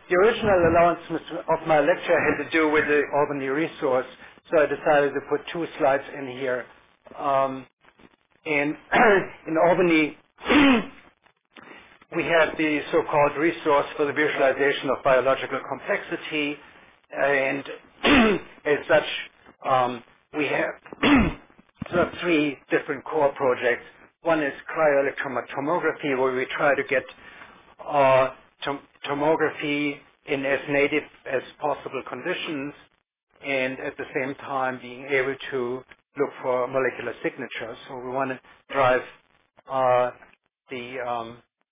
The original announcement of my lecture had to do with the Albany resource, so I decided to put two slides in here. In in Albany, we have the so-called resource for the visualization of biological complexity, and as such, we have sort of three different core projects. One is cryo-electron tomography, where we try to get tomography in as native as possible conditions, and at the same time being able to look for molecular signatures. So we want to drive the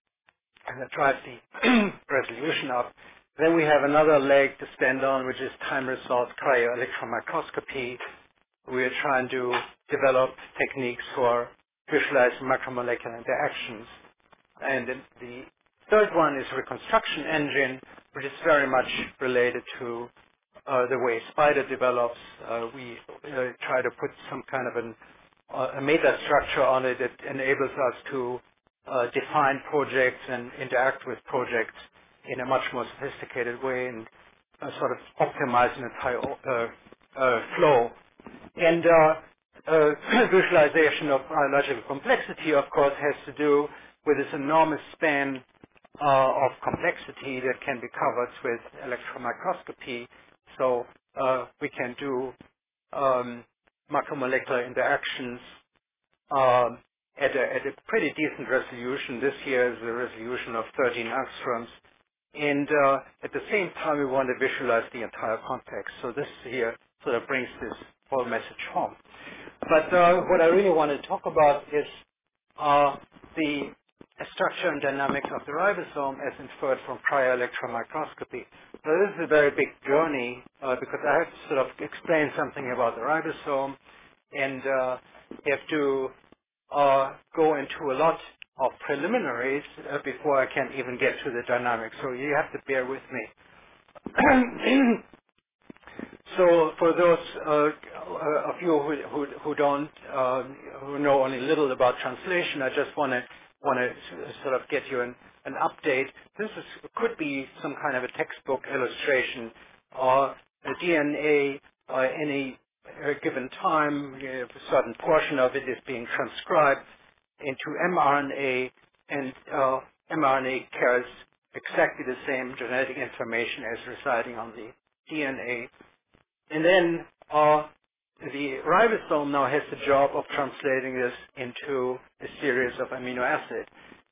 resolution up. Then we have another leg to stand on, which is time-resolved cryo-electron microscopy. We're trying to develop techniques for visualizing macromolecular interactions. And then the third one is reconstruction engine, which is very much related to the way spider develops. We try to put some kind of a meta structure on it that enables us to define projects and interact with projects in a much more sophisticated way and sort of optimize an entire flow. And visualization of biological complexity, of course, has to do with this enormous span of complexity that can be covered with electron microscopy. So we can do macromolecular interactions at a pretty decent resolution. This year is a resolution of 13 angstroms. And at the same time, we want to visualize the entire context. So this here sort of brings this whole message home. But what I really want to talk about is the structure and dynamics of the ribosome as inferred from cryo-electron microscopy. So this is a very big journey because I have to sort of explain something about the ribosome, and you have to go into a lot of preliminaries before I can even get to the dynamics. So you have to bear with me. So for those of you who don't who know only little about translation, I just want to sort of get you an update. This could be some kind of a textbook illustration, or the DNA any given time, a certain portion of it is being transcribed into mRNA, and mRNA carries exactly the same genetic information as residing on the DNA. And then the ribosome now has the job of translating this into a series of amino acids.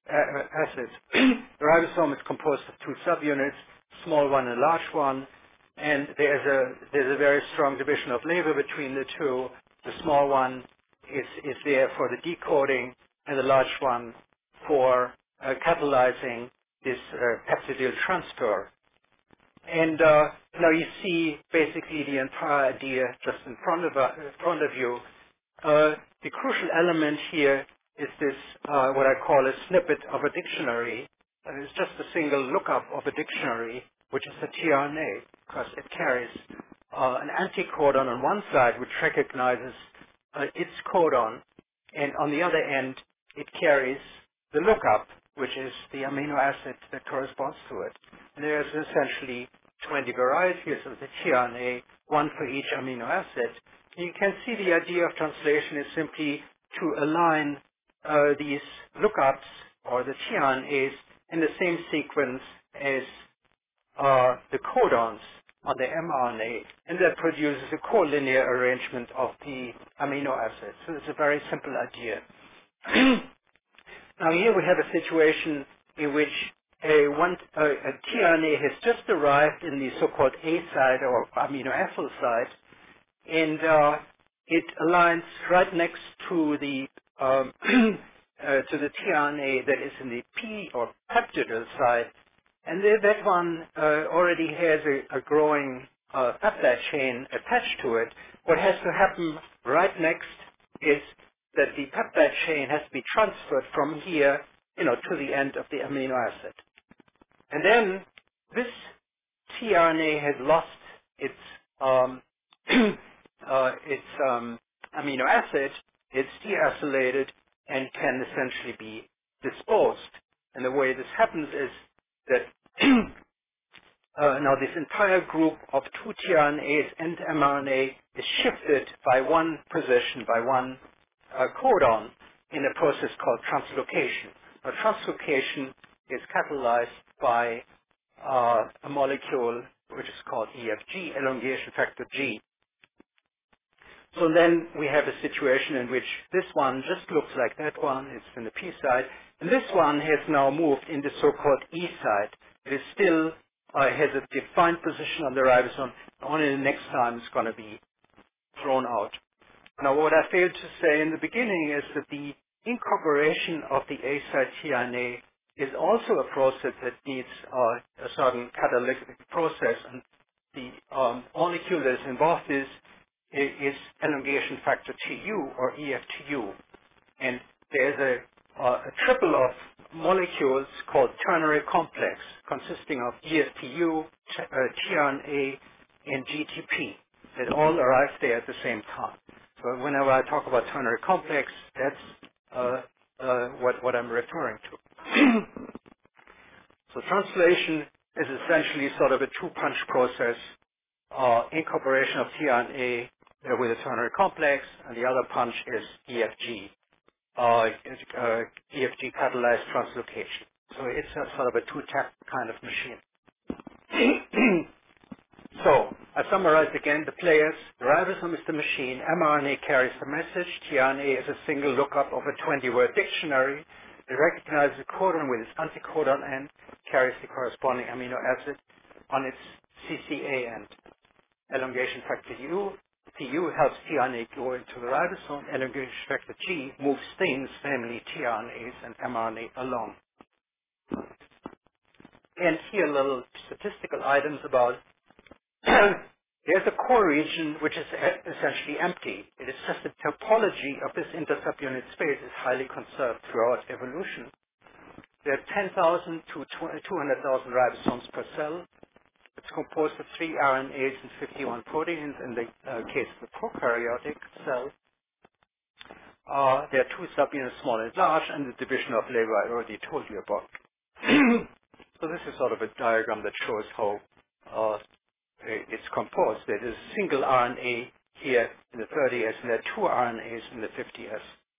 The ribosome is composed of two subunits, small one and large one, and there's a very strong division of labor between the two. The small one is there for the decoding, and the large one for catalyzing this peptidyl transfer. And now you see basically the entire idea just in front of you. The crucial element here is this, what I call a snippet of a dictionary. It's just a single lookup of a dictionary, which is a tRNA, because it carries an anticodon on one side, which recognizes its codon, and on the other end, it carries the lookup, which is the amino acid that corresponds to it. And there's essentially 20 varieties of the tRNA, one for each amino acid. And you can see the idea of translation is simply to align these lookups or the tRNAs in the same sequence as the codons on the mRNA, and that produces a collinear arrangement of the amino acids. So it's a very simple idea. Now here we have a situation in which a tRNA has just arrived in the so-called A site or amino acyl site, and it aligns right next to the tRNA that is in the P or peptidyl site, and that one already has a growing peptide chain attached to it. What has to happen right next is that the peptide chain has to be transferred from here, to the end of the amino acid. And then this tRNA has lost its amino acid. It's deacylated and can essentially be disposed. And the way this happens is that Now this entire group of two tRNAs and mRNA is shifted by one position, by one codon in a process called translocation. Now translocation is catalyzed by a molecule which is called EFG, elongation factor G. So then we have a situation in which this one just looks like that one, it's in the P side, and this one has now moved in the so-called E side. It is still has a defined position on the ribosome, only the next time it's going to be thrown out. Now what I failed to say in the beginning is that the incorporation of the A side tRNA is also a process that needs a certain catalytic process, and the molecule that is involved is elongation factor TU or EFTU. And there's a triple of molecules called ternary complex consisting of EFTU, tRNA, and GTP that all arrive there at the same time. So whenever I talk about ternary complex, that's what I'm referring to. So translation is essentially sort of a two-punch process, incorporation of tRNA with a ternary complex, and the other punch is EFG, EFG catalyzed translocation. So it's a sort of a two-tap kind of machine. So I summarize again the players. The ribosome is the machine. mRNA carries the message. tRNA is a single lookup of a 20-word dictionary. It recognizes the codon with its anticodon end, carries the corresponding amino acid on its CCA end. Elongation factor PU helps tRNA go into the ribosome. Elongation factor G moves things, namely tRNAs and mRNA, along. And here little statistical items about there's a core region which is essentially empty. It is just the topology of this intersubunit space is highly conserved throughout evolution. There are 10,000 to 200,000 ribosomes per cell. It's composed of 3 RNAs and 51 proteins in the case of the prokaryotic cell. There are 2 subunits, small and large, and the division of labor I already told you about. So this is sort of a diagram that shows how it's composed. There is a single RNA here in the 30S, and there are 2 RNAs in the 50S.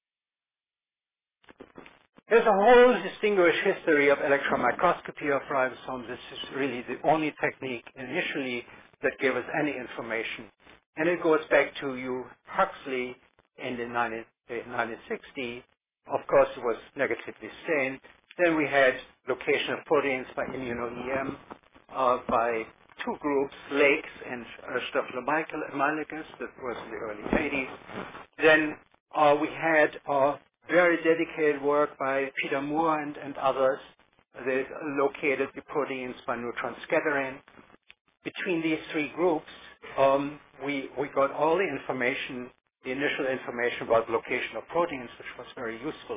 There's a whole distinguished history of electron microscopy of ribosomes. This is really the only technique initially that gave us any information. And it goes back to Hugh Huxley in the 1960. Of course, it was negatively stained. Then we had location of proteins by immuno-EM by 2 groups, Lakes and Staphylococcus, that was in the early 80s. Then we had very dedicated work by Peter Moore and others that located the proteins by neutron scattering. Between these 3 groups, we got all the information, the initial information about location of proteins, which was very useful.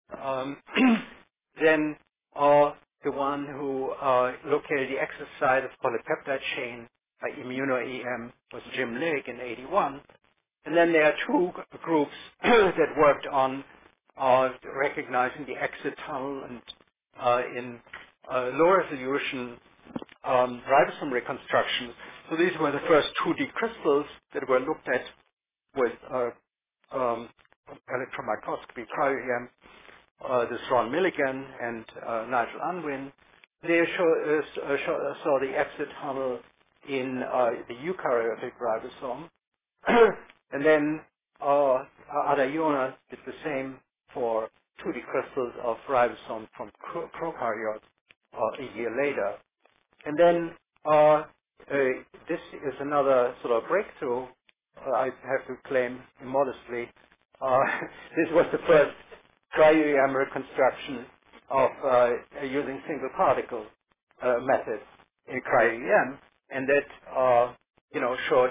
Then the one who located the active site of polypeptide chain by immuno-EM was Jim Lake in 81. And then there are 2 groups that worked on recognizing the exit tunnel and in low resolution ribosome reconstruction. So these were the first 2D crystals that were looked at with electron microscopy, cryo-EM. This Ron Milligan and Nigel Unwin. They saw the exit tunnel in the eukaryotic ribosome. And then Adayona did the same for 2D crystals of ribosome from prokaryotes a year later. And then this is another sort of breakthrough, I have to claim immodestly. This was the first cryo-EM reconstruction of using single particle method in cryo-EM, and that showed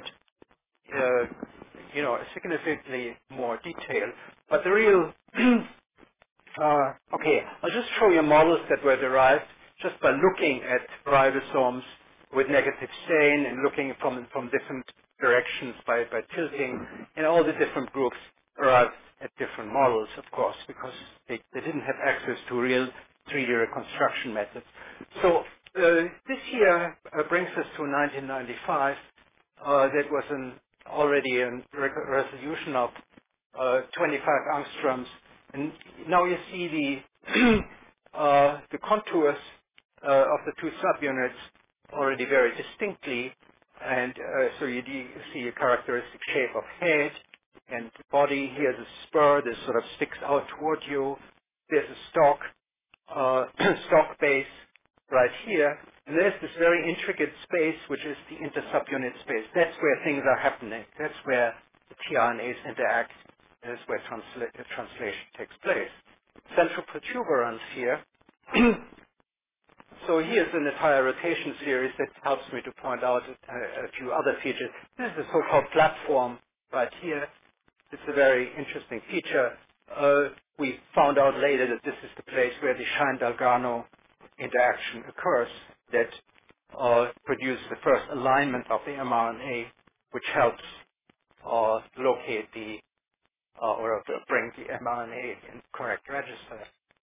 significantly more detail. But the real okay, I'll just show you models that were derived just by looking at ribosomes with negative stain and looking from different directions by tilting, and all the different groups arrived at different models, of course, because they didn't have access to real 3D reconstruction methods. So This year brings us to 1995. That was already a resolution of 25 angstroms. And now you see the contours of the two subunits already very distinctly. And so you see a characteristic shape of head and body. Here's a spur that sort of sticks out toward you. There's a stalk base right here. And there's this very intricate space, which is the intersubunit space. That's where things are happening. That's where the tRNAs interact. That's where translation takes place. Central protuberance here. So here's an entire rotation series that helps me to point out a few other features. This is a so-called platform right here. It's a very interesting feature. We found out later that this is the place where the Shine-Dalgarno interaction occurs that produces the first alignment of the mRNA, which helps locate or bring the mRNA in correct register.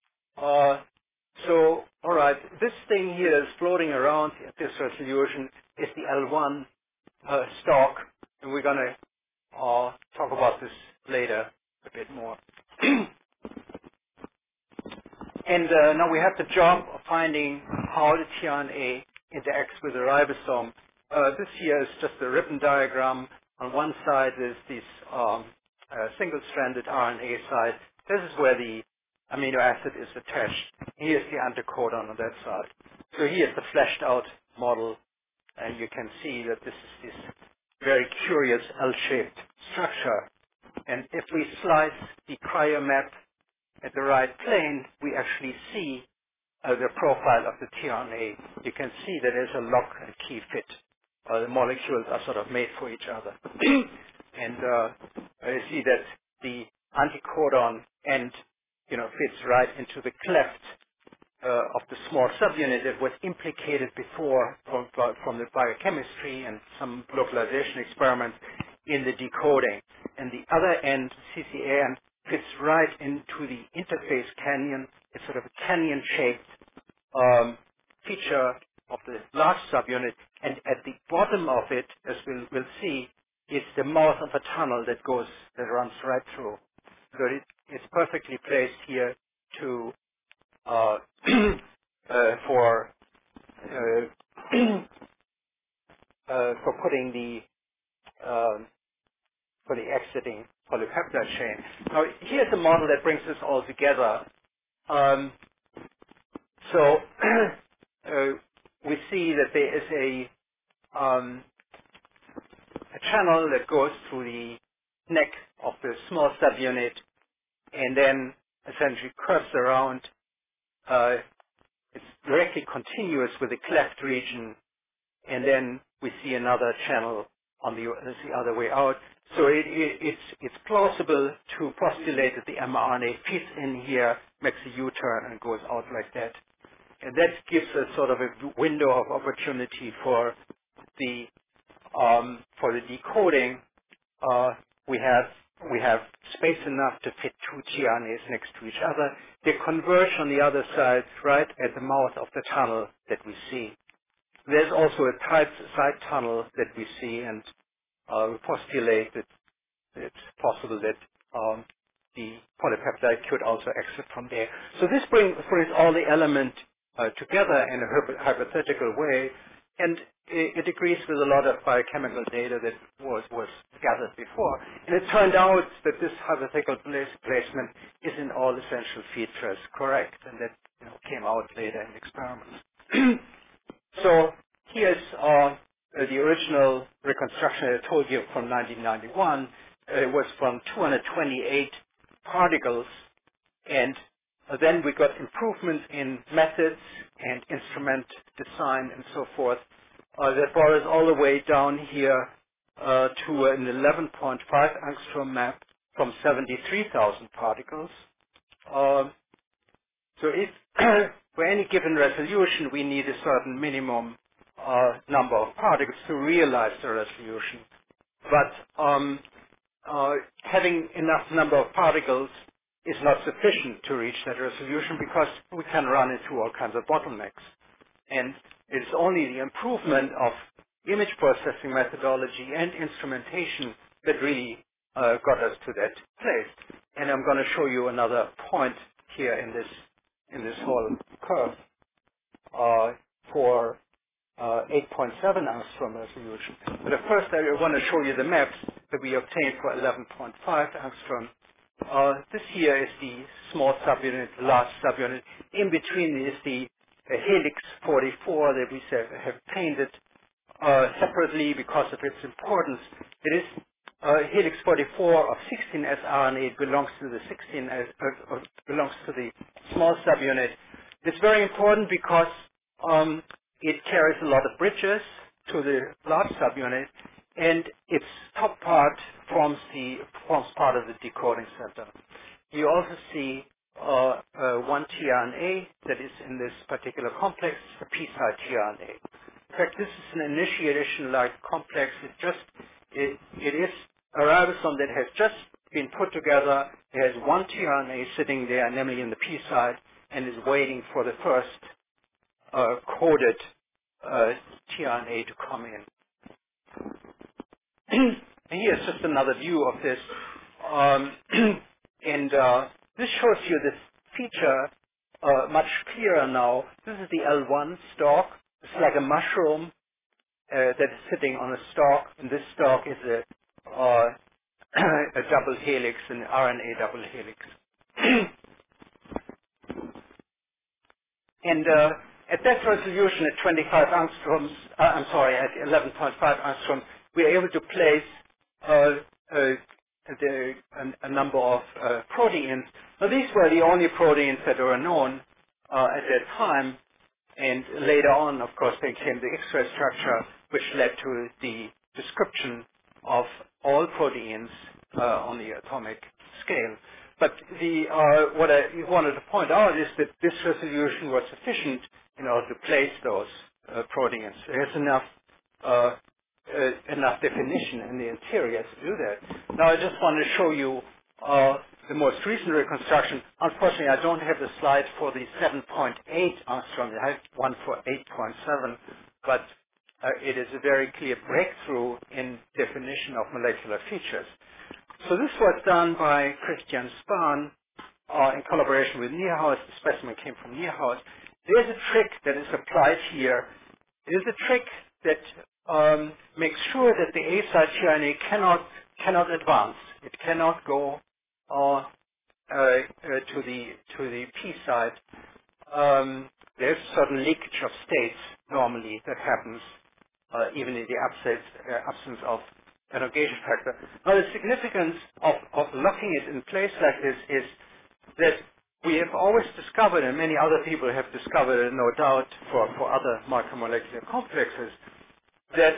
All right, this thing here is floating around at this resolution is the L1 stalk, and we're going to talk about this later a bit more. And now we have the job of finding how the tRNA interacts with the ribosome. This here is just a ribbon diagram. On one side is this single-stranded RNA side. This is where the amino acid is attached. Here's the anticodon on that side. So here's the fleshed-out model, and you can see that this is this very curious L-shaped structure. And if we slice the cryomap at the right plane, we actually see the profile of the tRNA. You can see that there's a lock and key fit. The molecules are sort of made for each other. And you see that the anticodon end, fits right into the cleft of the small subunit that was implicated before from the biochemistry and some localization experiments in the decoding. And the other end, CCA end, fits right into the interface canyon. It's sort of a canyon-shaped feature of the large subunit. And at the bottom of it, as we'll see, is the mouth of a tunnel that runs right through. So it's perfectly placed here to for putting the for the exiting polypeptide chain. Now here's a model that brings this all together. So we see that there is a channel that goes through the neck of the small subunit and then essentially curves around. It's directly continuous with the cleft region, and then we see another channel on the other way out. So it's plausible to postulate that the mRNA fits in here, makes a U-turn, and goes out like that. And that gives us sort of a window of opportunity for the decoding. We have space enough to fit two tRNAs next to each other. They converge on the other side, right at the mouth of the tunnel that we see. There's also a tight side tunnel that we see, and we postulate that it's possible that the polypeptide could also exit from there. So this brings all the elements together in a hypothetical way, and it agrees with a lot of biochemical data that was gathered before. And it turned out that this hypothetical placement is in all essential features correct, and that came out later in experiments. So here's the original reconstruction I told you from 1991. It was from 228 particles, and then we got improvements in methods and instrument design and so forth. That brought us all the way down here to an 11.5 angstrom map from 73,000 particles. So if for any given resolution we need a certain minimum number of particles to realize the resolution. But having enough number of particles is not sufficient to reach that resolution because we can run into all kinds of bottlenecks. And It's only the improvement of image processing methodology and instrumentation that really got us to that place. And I'm going to show you another point here in this whole curve for 8.7 angstrom resolution. But at first I want to show you the maps that we obtained for 11.5 angstrom. This here is the small subunit, large subunit. In between is the helix 44 that we have painted separately because of its importance. It is helix 44 of 16S RNA. It belongs to the belongs to the small subunit. It's very important because it carries a lot of bridges to the large subunit, and its top part forms part of the decoding center. You also see one tRNA that is in this particular complex, the P-side tRNA. In fact, this is an initiation-like complex. It is a ribosome that has just been put together. It has one tRNA sitting there, namely in the P side, and is waiting for the first coded tRNA to come in. And here's just another view of this. And this shows you this feature much clearer now. This is the L1 stalk. It's like a mushroom that is sitting on a stalk, and this stalk is a double helix, an RNA double helix. And at that resolution at 25 angstroms, at 11.5 angstroms, we are able to place a number of proteins. Now, these were the only proteins that were known at that time, and later on, of course, they came the X-ray structure, which led to the description of all proteins on the atomic scale. But what I wanted to point out is that this resolution was sufficient in order to place those proteins. There's enough definition in the interior to do that. Now I just want to show you the most recent reconstruction. Unfortunately, I don't have the slide for the 7.8 angstrom. I have one for 8.7, but it is a very clear breakthrough in definition of molecular features. So this was done by Christian Spahn in collaboration with Nierhaus. The specimen came from Nierhaus. There's a trick that is applied here. There's a trick that makes sure that the A side tRNA cannot advance. It cannot go to the P side. There's a certain leakage of states normally that happens even in the absence of an negation factor. Now, the significance of locking it in place like this is that we have always discovered, and many other people have discovered it, no doubt, for other macromolecular complexes, that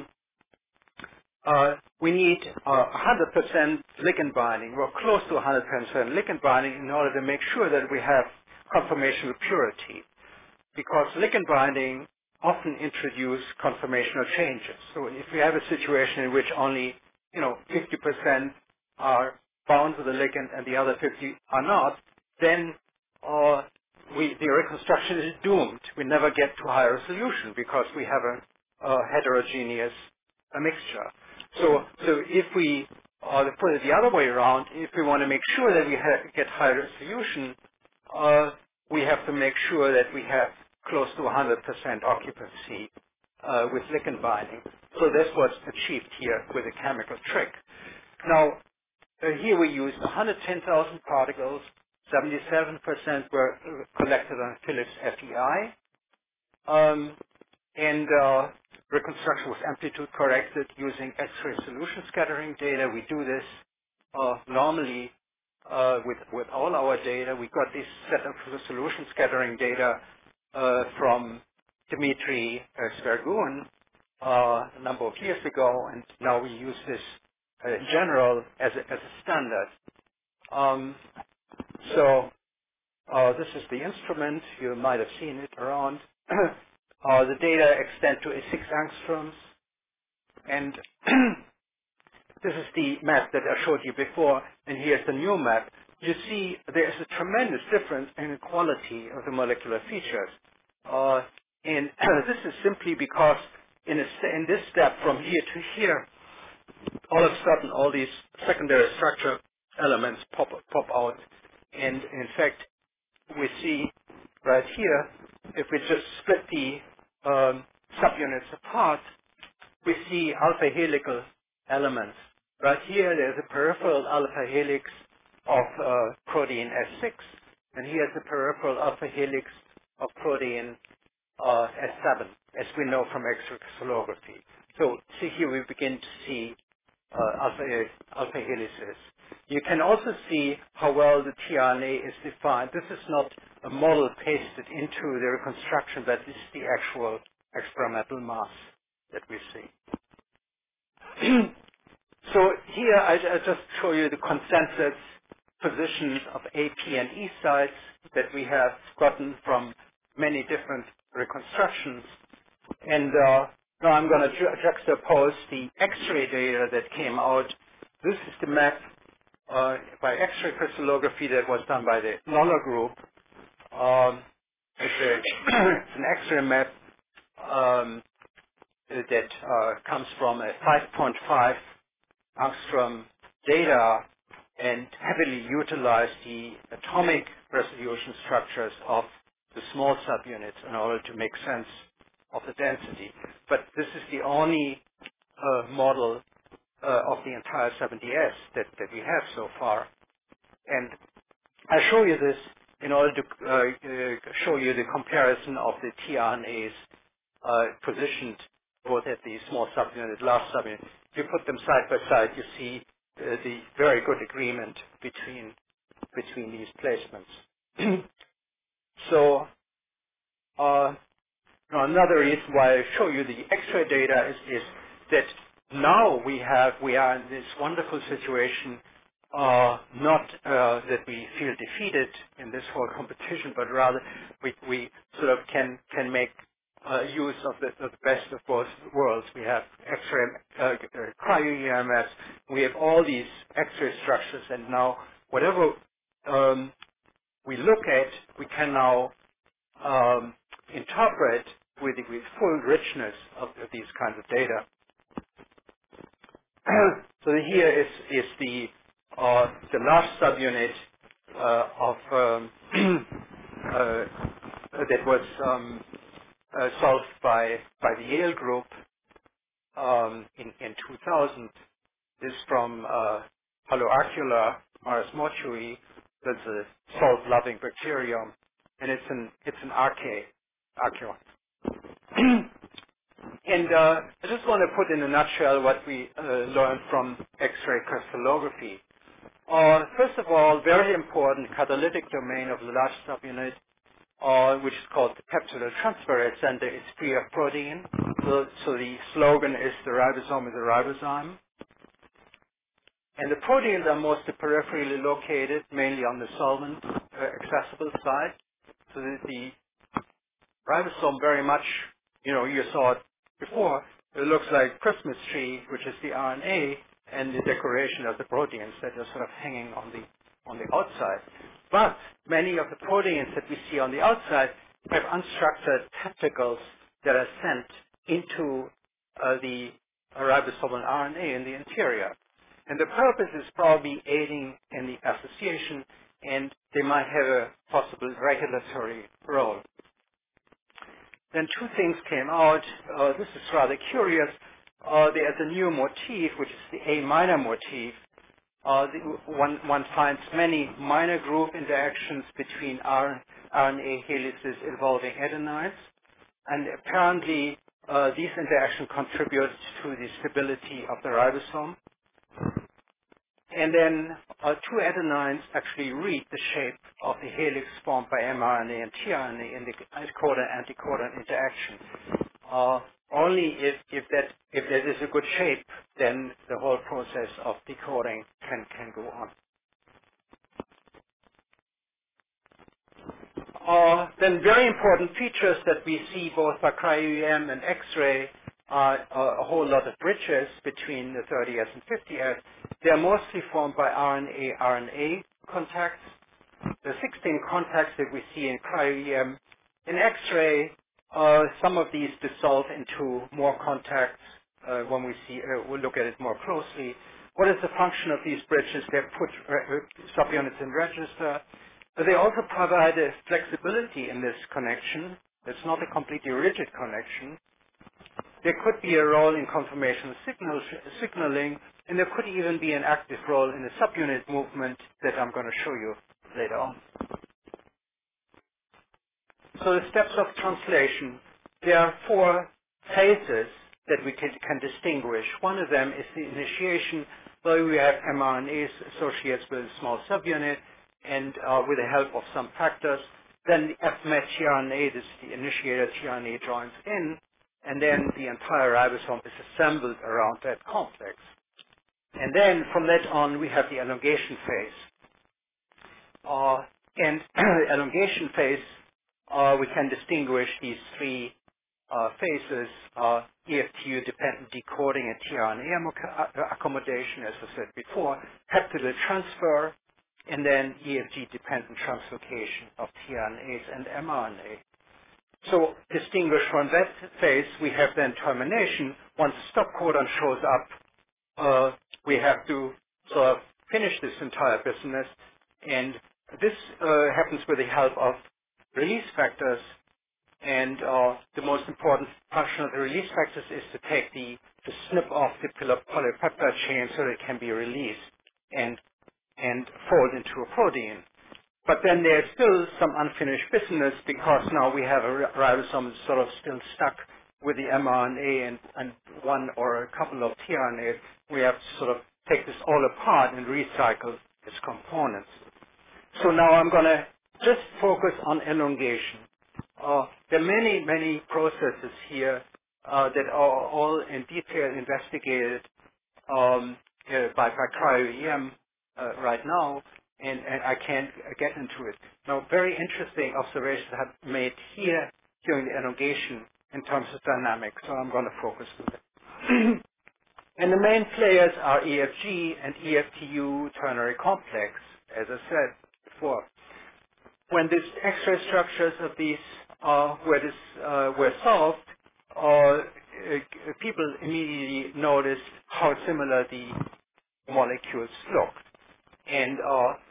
we need 100% ligand binding, or close to 100% ligand binding, in order to make sure that we have conformational purity. Because ligand binding often introduce conformational changes. So if we have a situation in which only 50% are bound to the ligand and the other 50 are not, then the reconstruction is doomed. We never get to high resolution because we have a heterogeneous mixture. So if we put it the other way around, if we want to make sure that we get high resolution, we have to make sure that we have close to 100% occupancy with ligand binding. So this was achieved here with a chemical trick. Now, here we used 110,000 particles. 77% were collected on Philips FEI. And reconstruction was amplitude corrected using X-ray solution scattering data. We do this normally with all our data. We got this set of solution scattering data from Dmitry Svergun a number of years ago, and now we use this in general as a standard. So this is the instrument. You might have seen it around. The data extend to 6 angstroms, and this is the map that I showed you before, and here's the new map. You see there's a tremendous difference in the quality of the molecular features. And this is simply because in this step from here to here, all of a sudden all these secondary structure elements pop out. And in fact, we see right here, if we just split the subunits apart, we see alpha helical elements. Right here, there's a peripheral alpha helix of protein S6, and here's a peripheral alpha helix of protein S7, as we know from X-ray crystallography. So see here, we begin to see alpha helices. You can also see how well the tRNA is defined. This is not a model pasted into the reconstruction, but this is the actual experimental mass that we see. So here I just show you the consensus positions of A, P, and E sites that we have gotten from many different reconstructions. And now I'm going to juxtapose the X-ray data that came out. This is the map by X-ray crystallography that was done by the Noller group. It's an X-ray map that comes from a 5.5 angstrom data and heavily utilize the atomic resolution structures of the small subunits in order to make sense of the density. But this is the only model of the entire 70S that we have so far. And I show you this in order to show you the comparison of the tRNAs positioned both at the small subunit, large subunit. If you put them side by side, you see the very good agreement between these placements. So now, another reason why I show you the X-ray data is that now we are in this wonderful situation, not that we feel defeated in this whole competition, but rather we sort of can make use of the best of both worlds. We have X-ray, cryo-EMS, we have all these X-ray structures, and now whatever we look at, we can now interpret with full richness of these kinds of data. So here is the large subunit of that was solved by the Yale group in 2000. This from Haloarcula Mars mortui. That's a salt-loving bacterium, and it's an archaeon. And I just want to put in a nutshell what we learned from X-ray crystallography. First of all, very important catalytic domain of the large subunit, which is called the peptidyl transferase center, is free of protein. So the slogan is the ribosome is a ribozyme. And the proteins are mostly peripherally located, mainly on the solvent accessible side. So the ribosome very much, you saw it before. It looks like Christmas tree, which is the RNA, and the decoration of the proteins that are sort of hanging on the outside. But many of the proteins that we see on the outside have unstructured testicles that are sent into the ribosomal RNA in the interior. And the purpose is probably aiding in the association, and they might have a possible regulatory role. Then two things came out. This is rather curious. There's a new motif, which is the A minor motif. One finds many minor group interactions between RNA helices involving adenines, and apparently these interactions contribute to the stability of the ribosome. And then two adenines actually read the shape of the helix formed by mRNA and tRNA in the codon-anticodon interaction. Only if that is a good shape, then the whole process of decoding can go on. Then very important features that we see both by cryo-EM and X-ray are a whole lot of bridges between the 30S and 50S. They are mostly formed by RNA-RNA contacts. The 16 contacts that we see in cryo-EM, in X-ray, Some of these dissolve into more contacts when we look at it more closely. What is the function of these bridges? They put subunits in register, but they also provide a flexibility in this connection. It's not a completely rigid connection. There could be a role in conformational signaling, and there could even be an active role in the subunit movement that I'm going to show you later on. So the steps of translation, there are four phases that we can distinguish. One of them is the initiation, where we have mRNAs associated with a small subunit and with the help of some factors. Then the FMET tRNA, this is the initiator tRNA, joins in, and then the entire ribosome is assembled around that complex. And then from that on, we have the elongation phase. And elongation phase, we can distinguish these three phases, EFTU-dependent decoding and tRNA accommodation, as I said before, peptidal transfer, and then EFG-dependent translocation of tRNAs and mRNA. So distinguished from that phase, we have then termination. Once a stop codon shows up, we have to sort of finish this entire business, and this happens with the help of release factors. And the most important function of the release factors is to snip off the polypeptide chain so that it can be released and fold into a protein. But then there's still some unfinished business because now we have a ribosome sort of still stuck with the mRNA and one or a couple of tRNAs. We have to sort of take this all apart and recycle its components. So now I'm going to just focus on elongation. There are many, many processes here that are all in detail investigated by cryo-EM right now, and I can't get into it. Now, very interesting observations have been made here during the elongation in terms of dynamics, so I'm going to focus on that. And the main players are EFG and EFTU ternary complex, as I said before. When these X-ray structures of these were solved, people immediately noticed how similar the molecules looked. And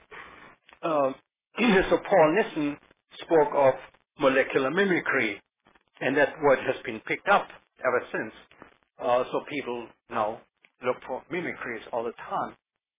so Paul Nissen spoke of molecular mimicry, and that word has been picked up ever since. So people now look for mimicries all the time.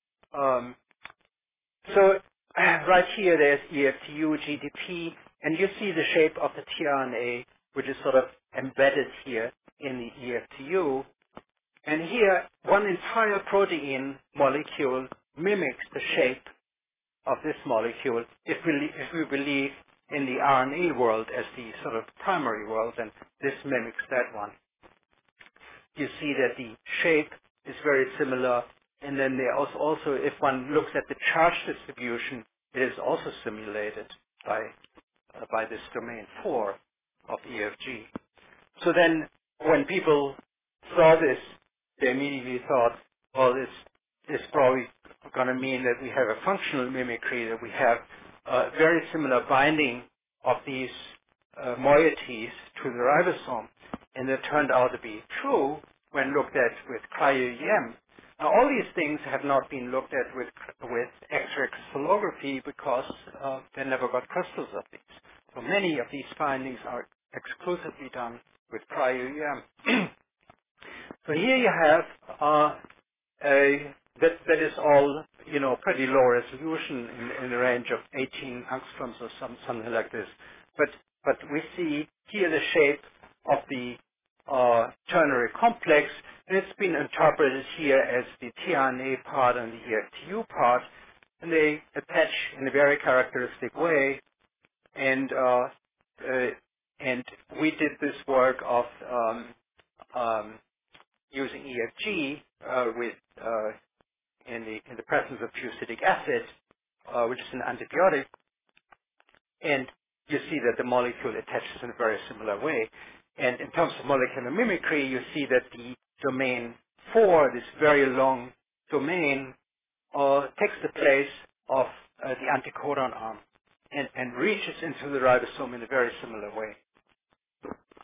So right here there's EFTU, GDP, and you see the shape of the tRNA, which is sort of embedded here in the EFTU. And here, one entire protein molecule mimics the shape of this molecule if we believe in the RNA world as the sort of primary world, and this mimics that one. You see that the shape is very similar, and then there also, if one looks at the charge distribution, it is also simulated by this domain 4 of EFG. So then when people saw this, they immediately thought, well, this is probably going to mean that we have a functional mimicry, that we have very similar binding of these moieties to the ribosome. And it turned out to be true when looked at with cryo-EM. Now, all these things have not been looked at with X-ray crystallography because they never got crystals of these. So many of these findings are exclusively done with cryo-EM. So here you have that is all, pretty low resolution in the range of 18 angstroms or something like this. But we see here the shape of the ternary complex, and it's been interpreted here as the tRNA part and the EFTU part, and they attach in a very characteristic way. And we did this work of using EFG in the presence of fusidic acid, which is an antibiotic, and you see that the molecule attaches in a very similar way. And in terms of molecular mimicry, you see that the domain 4, this very long domain, takes the place of the anticodon arm and reaches into the ribosome in a very similar way.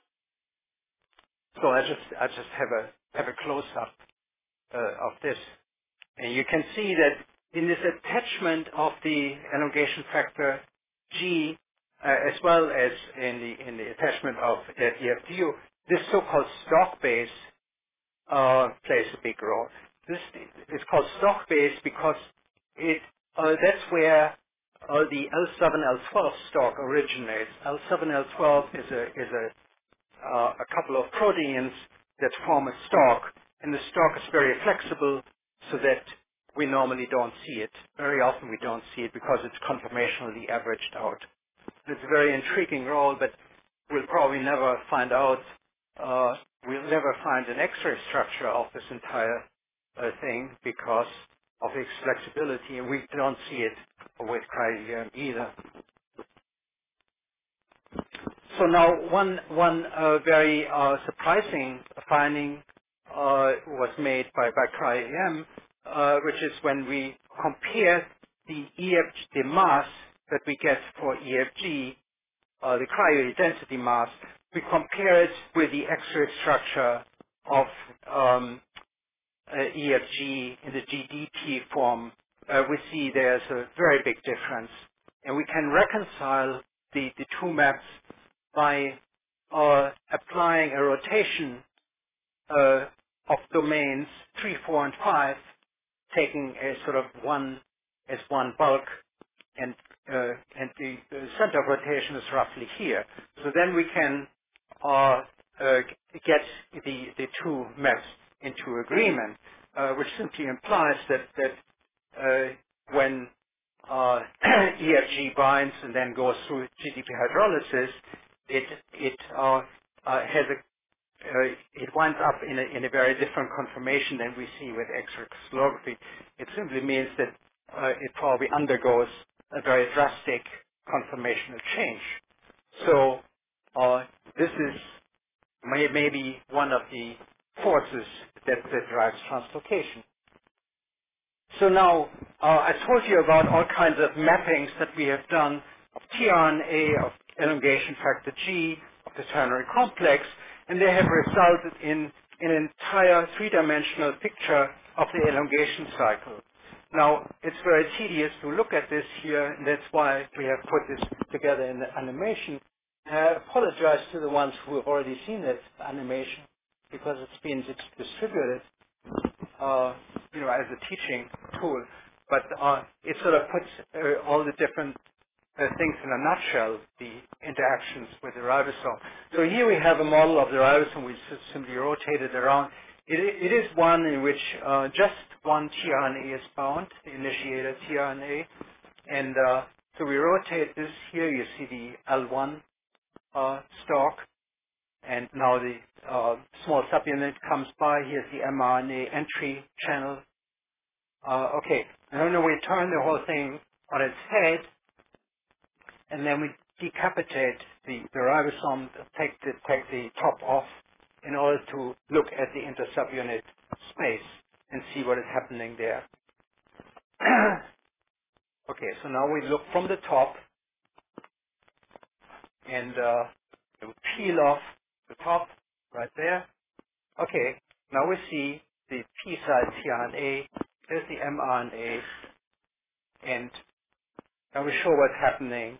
So I just have a close up of this, and you can see that in this attachment of the elongation factor G, as well as in the attachment of EFDU, this so-called stock base plays a big role. This is called stock base because it that's where the L7L12 stock originates. L7L12 is a couple of proteins that form a stalk, and the stalk is very flexible so that we normally don't see it. Very often we don't see it because it's conformationally averaged out. It's a very intriguing role, but we'll probably never find out. We'll never find an X-ray structure of this entire thing because of its flexibility, and we don't see it with cryo-EM either. So now one very surprising finding was made by cryo-EM, which is when we compare the the mass that we get for EFG, the cryo density mass, we compare it with the X-ray structure of EFG in the GDT form. We see there's a very big difference, and we can reconcile the two maps by applying a rotation of domains 3, 4, and 5, taking a sort of one as one bulk, and the center of rotation is roughly here. So then we can get the two maps into agreement, which simply implies that when EFG binds and then goes through GDP hydrolysis, it winds up in a very different conformation than we see with X-ray crystallography. It simply means that it probably undergoes a very drastic conformational change. So this is maybe one of the forces that drives translocation. So now, I told you about all kinds of mappings that we have done of tRNA, of elongation factor G, of the ternary complex, and they have resulted in an entire three-dimensional picture of the elongation cycle. Now, it's very tedious to look at this here, and that's why we have put this together in the animation. I apologize to the ones who have already seen this animation, because it's been distributed as a teaching tool, but it sort of puts all the different things in a nutshell, the interactions with the ribosome. So here we have a model of the ribosome. We simply rotate it around. It is one in which just one tRNA is bound, the initiator tRNA, and so we rotate this. Here you see the L1 stalk, and now the small subunit comes by. Here's the mRNA entry channel. Okay, and then we turn the whole thing on its head, and then we decapitate the ribosome, take the top off in order to look at the intersubunit space and see what is happening there. Okay, so now we look from the top, and we peel off the top right there. Okay, now we see the P-side tRNA, there's the mRNA, and now we show what's happening.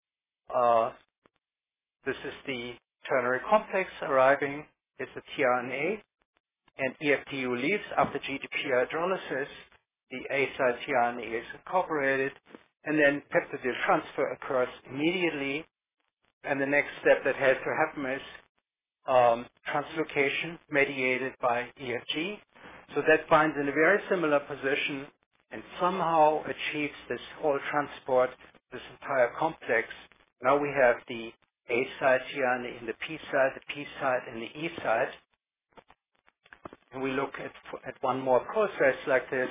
This is the ternary complex arriving. It's a tRNA, and EFDU leaves after GDP hydrolysis. The A-side tRNA is incorporated, and then peptidyl transfer occurs immediately. And the next step that has to happen is translocation mediated by EFG. So that binds in a very similar position and somehow achieves this whole transport, this entire complex. Now we have the A side tRNA in the P side, the P side and the E side. And we look at one more process like this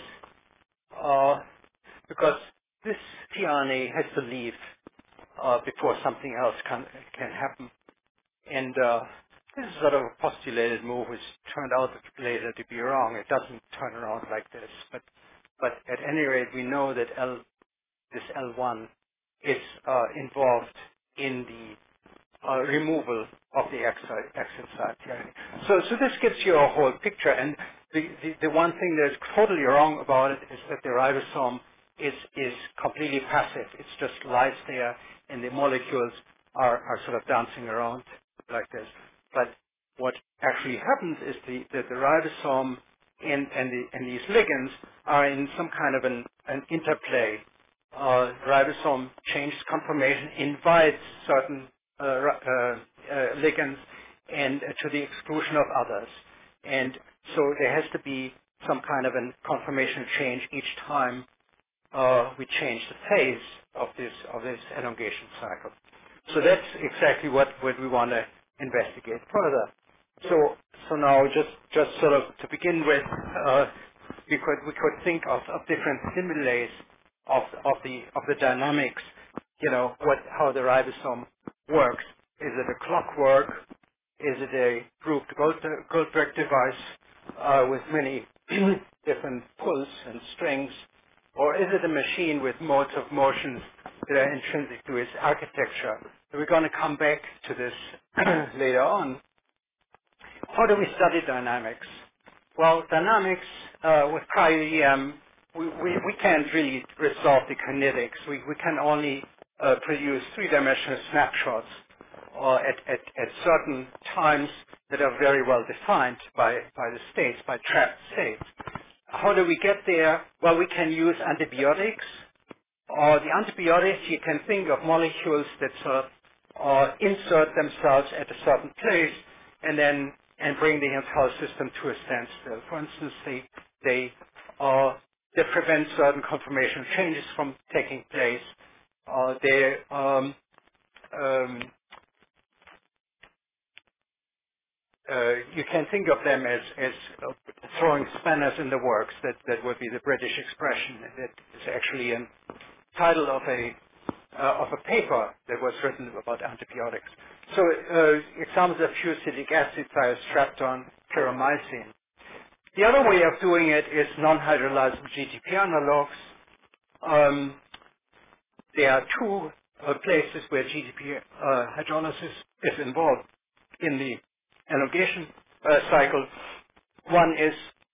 because this tRNA has to leave before something else can happen. And this is sort of a postulated move, which turned out later to be wrong. It doesn't turn around like this. But at any rate, we know that this L1 is involved in removal of the exit site. Yeah. So this gives you a whole picture. And the one thing that's totally wrong about it is that the ribosome is completely passive. It just lies there, and the molecules are sort of dancing around like this. But what actually happens is that the ribosome and these ligands are in some kind of an interplay. Ribosome changes conformation, invites certain ligands, and to the exclusion of others. And so there has to be some kind of a conformation change each time we change the phase of this elongation cycle. So that's exactly what we want to investigate further. So now just sort of to begin with, we could think of different stimuli of the dynamics. How the ribosome works. Is it a clockwork? Is it a grouped Goldberg device with many different pulls and strings? Or is it a machine with modes of motion that are intrinsic to its architecture? We're going to come back to this later on. How do we study dynamics? Well, dynamics with cryo-EM, we can't really resolve the kinetics. We can only produce three-dimensional snapshots at certain times that are very well defined by the states, by trapped states. How do we get there? Well, we can use antibiotics. Or the antibiotics, you can think of molecules that sort of insert themselves at a certain place and bring the entire system to a standstill. For instance, they prevent certain conformational changes from taking place. They you can think of them as throwing spanners in the works. That would be the British expression. That is actually a title of a paper that was written about antibiotics. So examples of fusidic acid, thiostrepton, pyrimycin. The other way of doing it is non-hydrolyzable GTP analogs. There are two places where GTP hydrolysis is involved in the elongation cycle. One is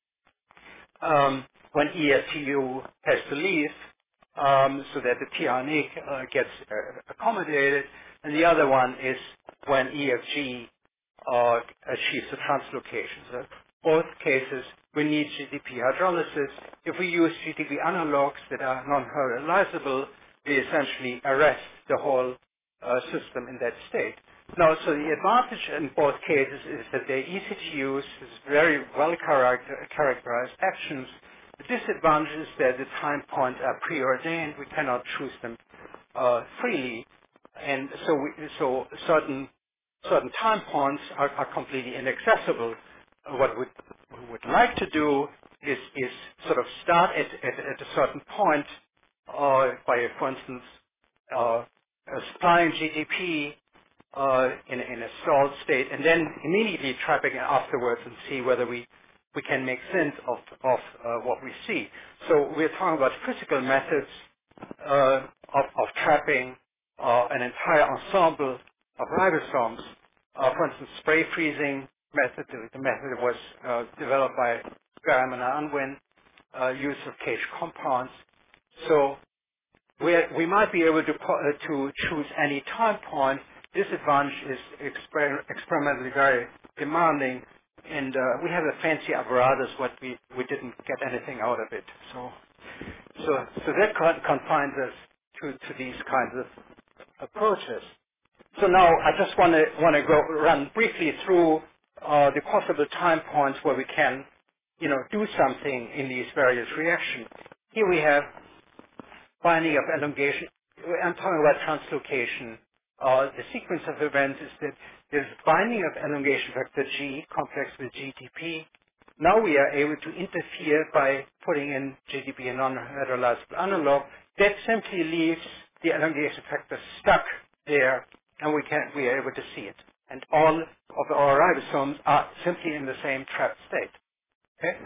when ESTU has to leave so that the tRNA gets accommodated, and the other one is when EFG achieves a translocation. So both cases, we need GTP hydrolysis. If we use GTP analogs that are non-hydrolyzable, we essentially arrest the whole system in that state. Now, so the advantage in both cases is that they're easy to use, it's very well characterized actions. The disadvantage is that the time points are preordained. We cannot choose them freely, and so certain time points are completely inaccessible. What we would like to do is sort of start at a certain point by, for instance, supplying GDP in a stalled state, and then immediately trapping it afterwards and see whether we can make sense of what we see. So we're talking about physical methods of trapping an entire ensemble of ribosomes. For instance, spray freezing method, the method that was developed by Berman and Unwin, use of cage compounds. So we might be able to choose any time point. Disadvantage is experimentally very demanding, and we have a fancy apparatus, but we didn't get anything out of it. So that confines us to these kinds of approaches. So now I just want to run briefly through the possible time points where we can, do something in these various reactions. Here we have binding of elongation. I'm talking about translocation. The sequence of events is that there's binding of elongation factor G complex with GTP. Now we are able to interfere by putting in GTP, a non-hydrolyzable analog. That simply leaves the elongation factor stuck there, and we are able to see it. And all of our ribosomes are simply in the same trapped state.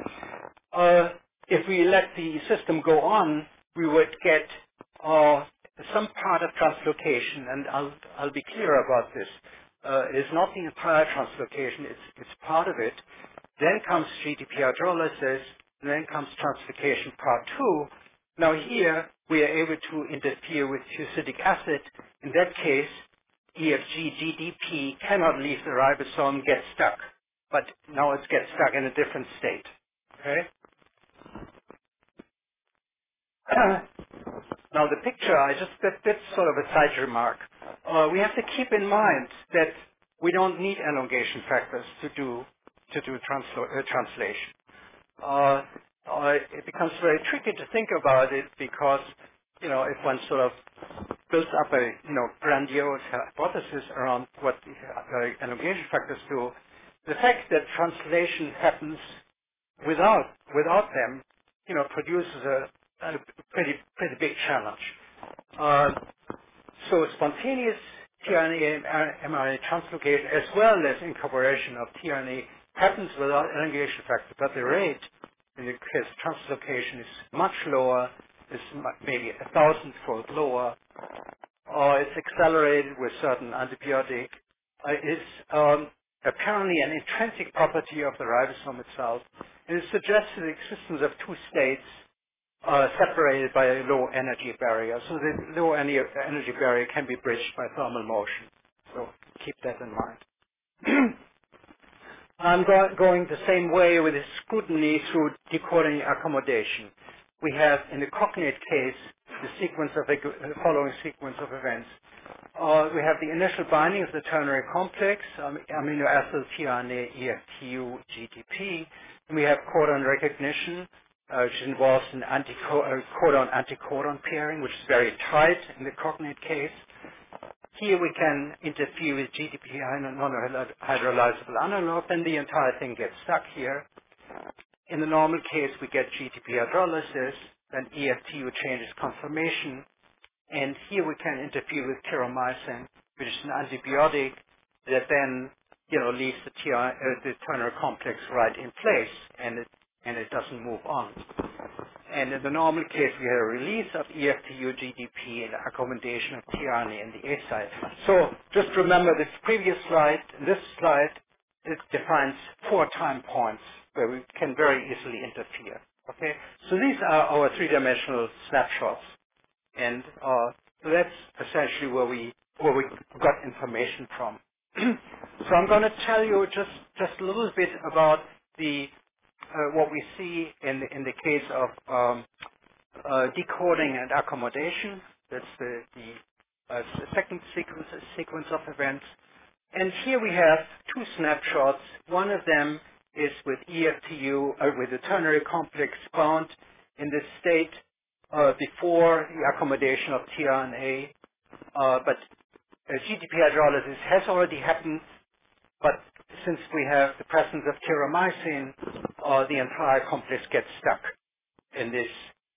Okay? If we let the system go on, we would get some part of translocation, and I'll be clear about this. It is not the entire translocation, it's part of it. Then comes GDP hydrolysis, and then comes translocation part 2. Now here we are able to interfere with fusidic acid. In that case, EFG GDP cannot leave the ribosome, gets stuck. But now it gets stuck in a different state. Okay? Now the picture, that's sort of a side remark. We have to keep in mind that we don't need elongation factors to do translation. It becomes very tricky to think about it because, if one sort of builds up a, grandiose hypothesis around what the elongation factors do, the fact that translation happens without them, produces a pretty big challenge. Uh, so spontaneous tRNA and mRNA translocation as well as incorporation of tRNA happens without elongation factor, but the rate in the case translocation is much lower, is maybe 1,000-fold lower, or it's accelerated with certain antibiotic. It's apparently an intrinsic property of the ribosome itself, and it suggests the existence of two states separated by a low energy barrier. So the low energy barrier can be bridged by thermal motion. So keep that in mind. I'm going the same way with the scrutiny through decoding accommodation. We have, in the cognate case, the following sequence of events. We have the initial binding of the ternary complex, amino acyl tRNA, EFTU, GTP. And we have codon recognition, which involves an codon-anticodon pairing, which is very tight in the cognate case. Here we can interfere with GDP non-hydrolyzable analog, and the entire thing gets stuck here. In the normal case, we get GDP hydrolysis, then EFTU changes conformation, and here we can interfere with tyromycin, which is an antibiotic that then, leaves the ternary complex right in place, and it doesn't move on. And in the normal case, we have a release of EFTU, GDP, and accommodation of tRNA in the A site. So just remember this previous slide. This slide, it defines 4 time points where we can very easily interfere. Okay, so these are our 3-dimensional snapshots, and so that's essentially where we got information from. So I'm going to tell you just a little bit about what we see in the case of decoding and accommodation. That's the second sequence of events. And here we have 2 snapshots. One of them is with EFTU, with the ternary complex bound in this state before the accommodation of tRNA. But GDP hydrolysis has already happened, but since we have the presence of tyromycin, the entire complex gets stuck in this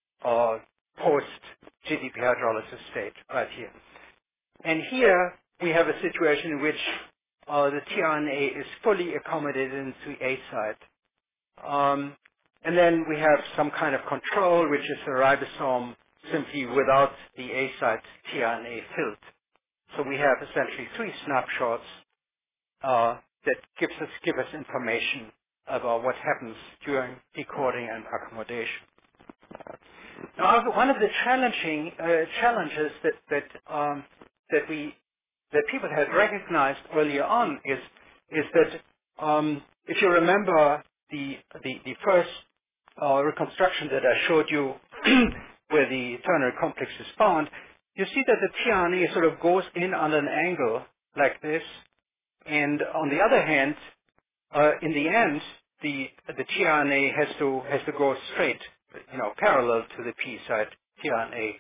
post-GDP hydrolysis state right here. And here we have a situation in which the tRNA is fully accommodated into A site. And then we have some kind of control, which is a ribosome simply without the A site tRNA filled. So we have essentially 3 snapshots that give us information about what happens during decoding and accommodation. Now, one of the challenges that people had recognized earlier on is that if you remember the first reconstruction that I showed you, where the ternary complex is bound, you see that the tRNA sort of goes in on an angle like this, and on the other hand, in the end, the tRNA has to go straight, parallel to the P site tRNA.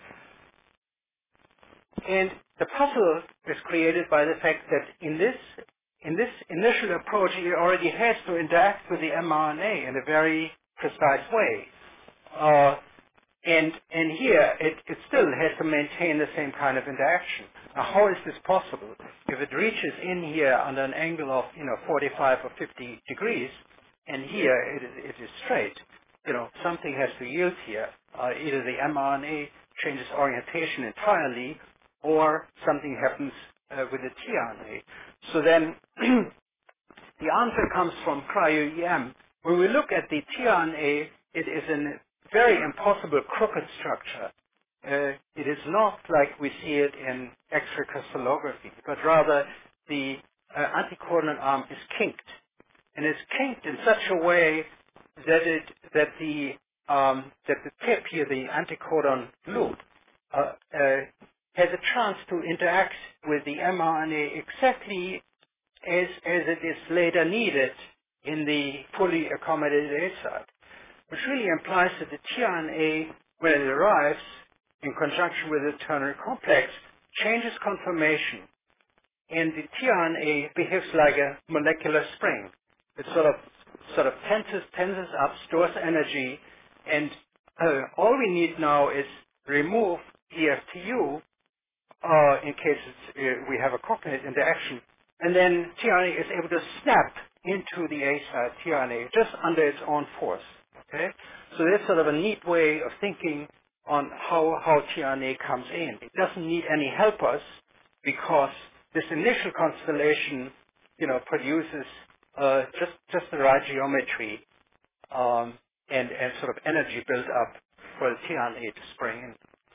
And the puzzle is created by the fact that in this initial approach, it already has to interact with the mRNA in a very precise way. And here, it still has to maintain the same kind of interaction. Now, how is this possible? If it reaches in here under an angle of 45 or 50 degrees, and here it is straight, something has to yield here. Either the mRNA changes orientation entirely, or something happens with the tRNA. So then the answer comes from cryo-EM. When we look at the tRNA, it is a very impossible crooked structure. It is not like we see it in X-ray crystallography, but rather the anticoagulant arm is kinked, and it's kinked in such a way that the tip here, the anticodon loop, has a chance to interact with the mRNA exactly as it is later needed in the fully accommodated A site, which really implies that the tRNA, when it arrives in conjunction with the ternary complex, changes conformation, and the tRNA behaves like a molecular spring. It sort of tenses up, stores energy, and all we need now is remove EFTU in case we have a cognate interaction, and then tRNA is able to snap into the A site tRNA just under its own force. Okay, so that's sort of a neat way of thinking on how tRNA comes in. It doesn't need any helpers because this initial constellation, produces just the right geometry and sort of energy built up for the tRNA to spring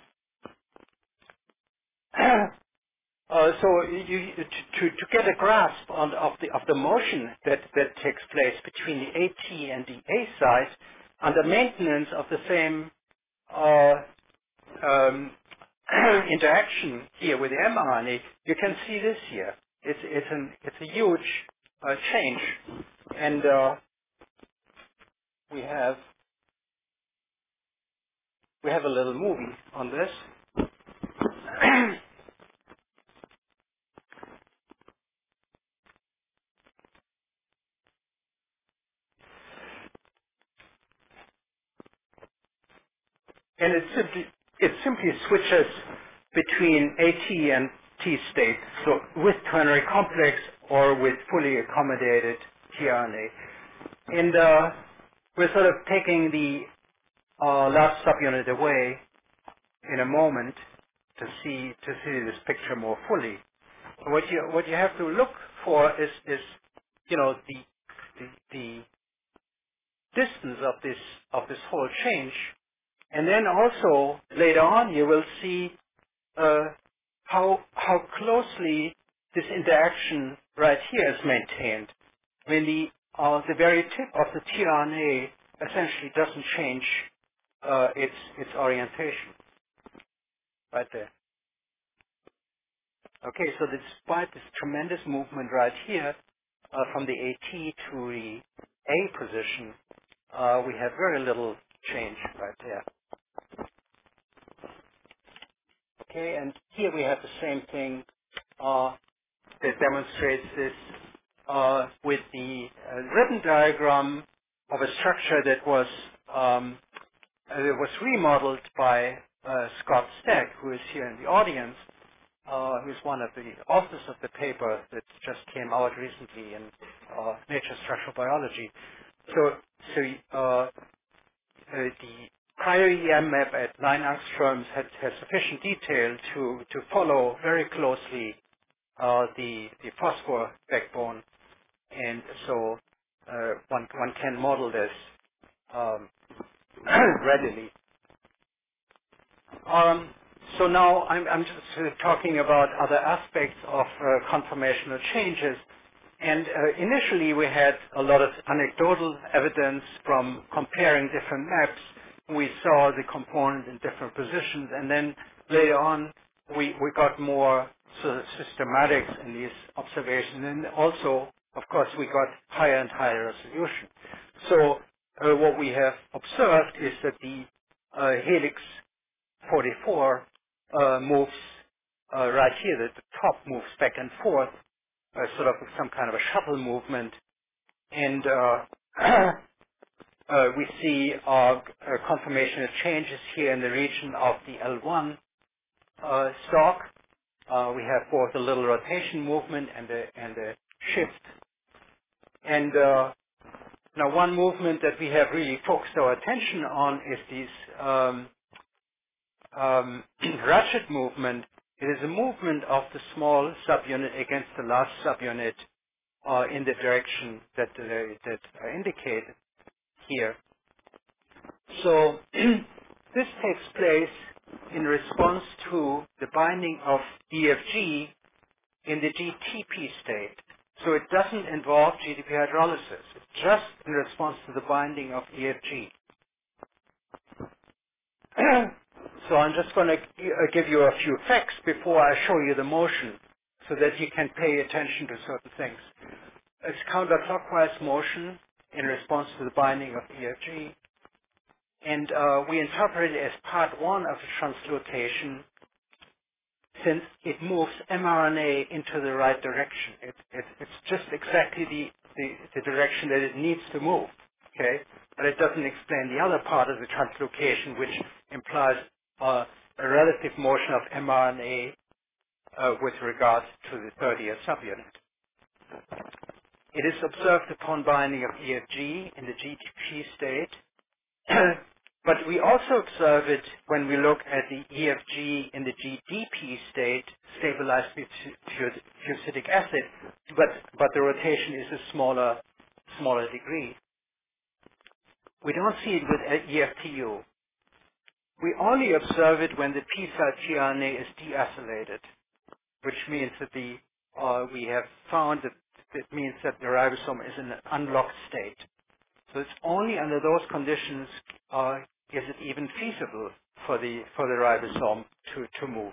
in. So to get a grasp of the motion that takes place between the AT and the A site under maintenance of the same um, interaction here with the mRNA, you can see this here. It's a huge change, and we have a little movie on this. And it simply switches between AT and T state, so with ternary complex or with fully accommodated tRNA. And we're sort of taking the last subunit away in a moment to see this picture more fully. What you have to look for is the distance of this whole change. And then also later on you will see how closely this interaction right here is maintained. When the very tip of the tRNA essentially doesn't change its orientation right there. Okay, so despite this tremendous movement right here from the AT to the A position, we have very little change right there. Okay, and here we have the same thing that demonstrates this with the ribbon diagram of a structure that was remodeled by Scott Steck, who is here in the audience, who is one of the authors of the paper that just came out recently in Nature Structural Biology. So the cryo-EM map at 9 angstroms has sufficient detail to follow very closely the phosphor backbone, and so one can model this readily. So now I'm just talking about other aspects of conformational changes. And initially we had a lot of anecdotal evidence from comparing different maps. We saw the component in different positions, and then later on we got more sort of systematics in these observations, and also, of course, we got higher and higher resolution. So what we have observed is that the helix 44 moves right here, that the top moves back and forth, sort of some kind of a shuttle movement, and we see conformational changes here in the region of the L1 stalk. We have both a little rotation movement and a shift. And now one movement that we have really focused our attention on is these ratchet movement, it is a movement of the small subunit against the large subunit in the direction that I indicated here. So this takes place in response to the binding of EFG in the GTP state. So it doesn't involve GDP hydrolysis. It's just in response to the binding of EFG. So I'm just going to give you a few facts before I show you the motion so that you can pay attention to certain things. It's counterclockwise motion in response to the binding of EFG. And we interpret it as part one of the translocation since it moves mRNA into the right direction. It's just exactly the direction that it needs to move, okay? But it doesn't explain the other part of the translocation, which implies a relative motion of mRNA with regard to the 30th subunit. It is observed upon binding of EFG in the GTP state, but we also observe it when we look at the EFG in the GDP state, stabilized with fusidic acid, but the rotation is a smaller degree. We don't see it with EFTU. We only observe it when the P-side tRNA is deacylated, which means that we have found that it means that the ribosome is in an unlocked state. So it's only under those conditions is it even feasible for the ribosome to move.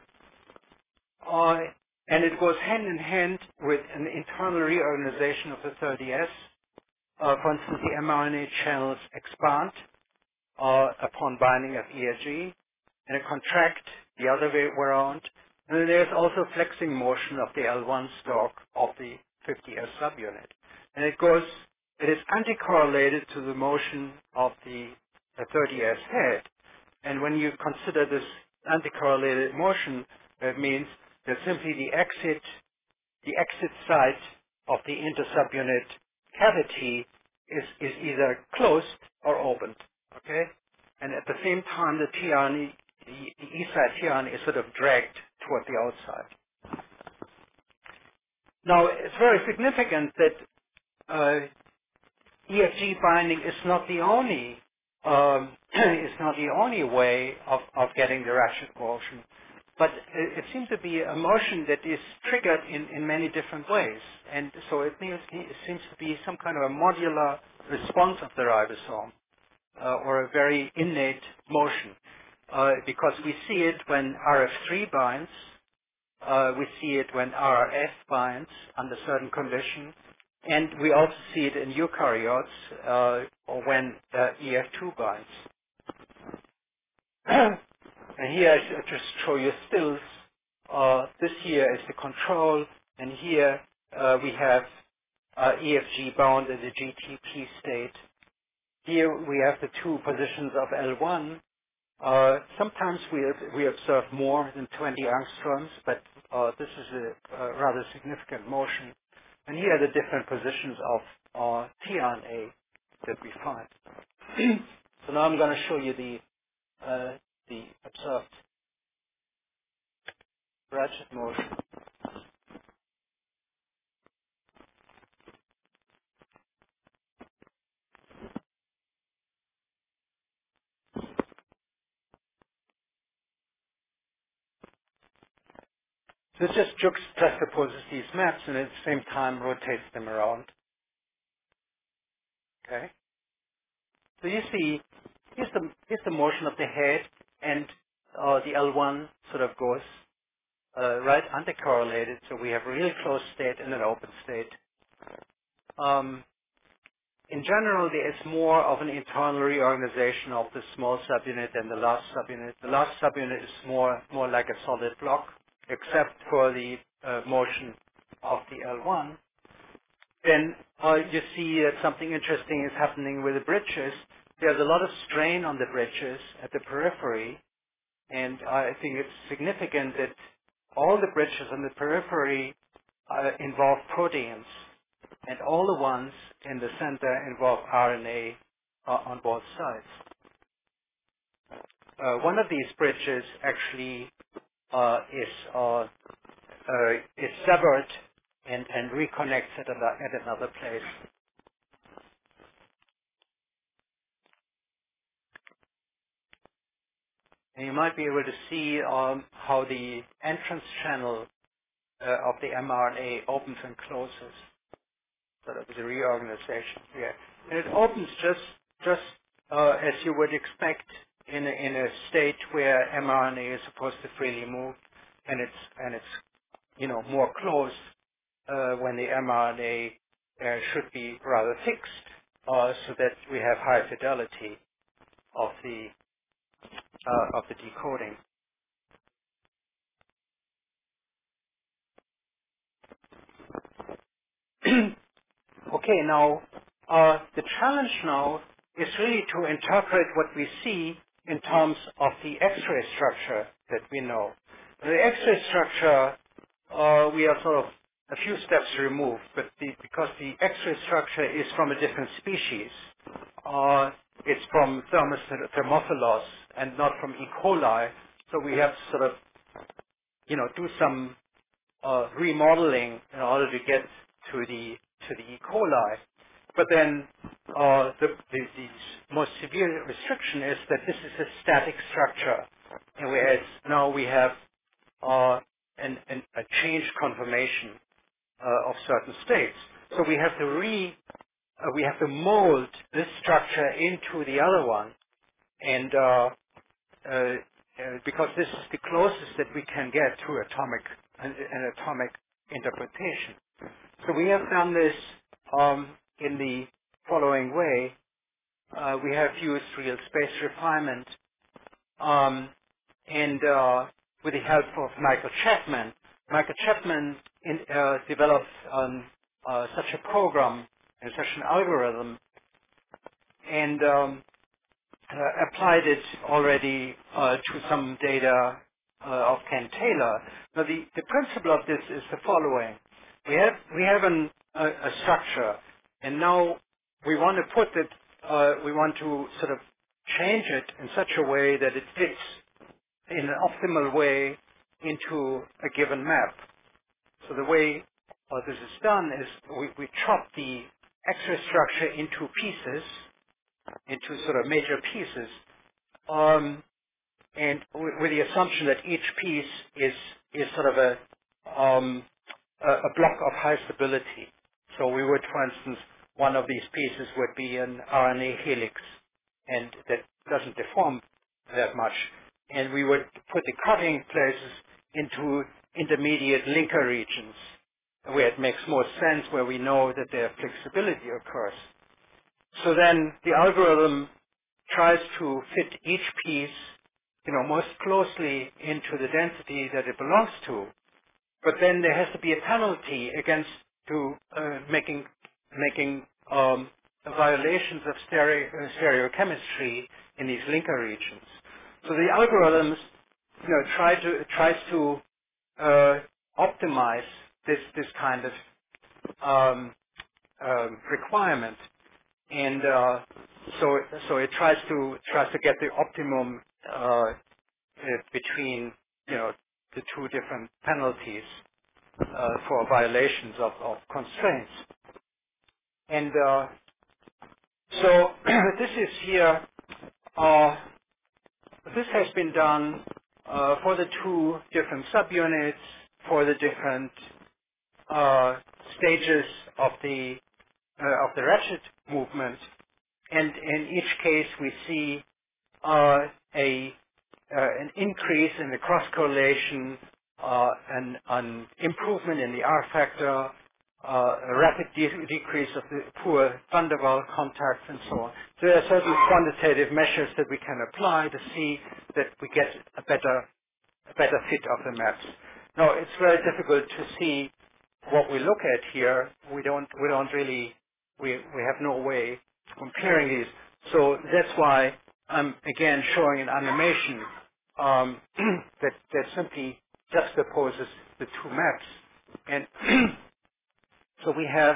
And it goes hand in hand with an internal reorganization of the 30S. For instance, the mRNA channels expand upon binding of ERG, and it contract the other way around. And then there's also flexing motion of the L1 stalk of the 50S subunit. And it is anticorrelated to the motion of the 30S head. And when you consider this anticorrelated motion, that means that simply the exit site of the intersubunit cavity is either closed or opened, okay? And at the same time, the tRNA, the E-side tRNA is sort of dragged toward the outside. Now, it's very significant that EFG binding is not the only way of getting the ratchet motion, but it seems to be a motion that is triggered in many different ways, and so it seems to be some kind of a modular response of the ribosome or a very innate motion, because we see it when RF3 binds. We see it when RRF binds under certain conditions, and we also see it in eukaryotes or when EF2 binds. And here I just show you stills. This here is the control, and here we have EFG bound in the GTP state. Here we have the two positions of L1. Sometimes we observe more than 20 angstroms, but this is a rather significant motion. And here are the different positions of tRNA that we find. So now I'm going to show you the observed ratchet motion. So it just juxtaposes these maps and at the same time rotates them around. Okay. So you see, here's the motion of the head, and the L1 sort of goes right anticorrelated. So we have a really closed state and an open state. In general, there is more of an internal reorganization of the small subunit than the large subunit. The large subunit is more like a solid block, except for the motion of the L1. Then you see that something interesting is happening with the bridges. There's a lot of strain on the bridges at the periphery, and I think it's significant that all the bridges on the periphery involve proteins, and all the ones in the center involve RNA on both sides. one of these bridges actually is severed and reconnects at another place. And you might be able to see how the entrance channel of the mRNA opens and closes. So that was a reorganization here. And it opens just as you would expect in a state where mRNA is supposed to freely move, and it's more closed when the mRNA should be rather fixed, so that we have high fidelity of the decoding. Okay, now the challenge now is really to interpret what we see in terms of the X-ray structure that we know. The X-ray structure, we are sort of a few steps removed, but because the X-ray structure is from a different species, it's from Thermophilus and not from E. coli, so we have to sort of, do some remodeling in order to get to the E. coli. But then the most severe restriction is that this is a static structure, and whereas now we have a change conformation of certain states. So we have to mold this structure into the other one, and because this is the closest that we can get to an atomic interpretation. So we have done this in the following way. We have used real space refinement, and with the help of Michael Chapman. Michael Chapman developed such a program and such an algorithm, and applied it already to some data of Ken Taylor. Now, the principle of this is the following: we have a structure, and now we want to put it, we want to sort of change it in such a way that it fits in an optimal way into a given map. So the way this is done is we chop the X-ray structure into pieces, into sort of major pieces, and with the assumption that each piece is sort of a block of high stability. So we would, for instance, one of these pieces would be an RNA helix, and that doesn't deform that much. And we would put the cutting places into intermediate linker regions, where it makes more sense, where we know that their flexibility occurs. So then the algorithm tries to fit each piece, most closely into the density that it belongs to. But then there has to be a penalty against making violations of stereochemistry in these linker regions. So the algorithms, tries to optimize this kind of requirement, and so it tries to get the optimum between the two different penalties for violations of constraints. And so this is here. This has been done for the two different subunits, for the different stages of the ratchet movement, and in each case we see an increase in the cross correlation, an improvement in the R factor, a rapid decrease of the poor van der Waals contacts, and so on. So there are certain quantitative measures that we can apply to see that we get a better fit of the maps. Now, it's very difficult to see what we look at here. We have no way of comparing these. So that's why I'm again showing an animation that simply juxtaposes the two maps. And so we have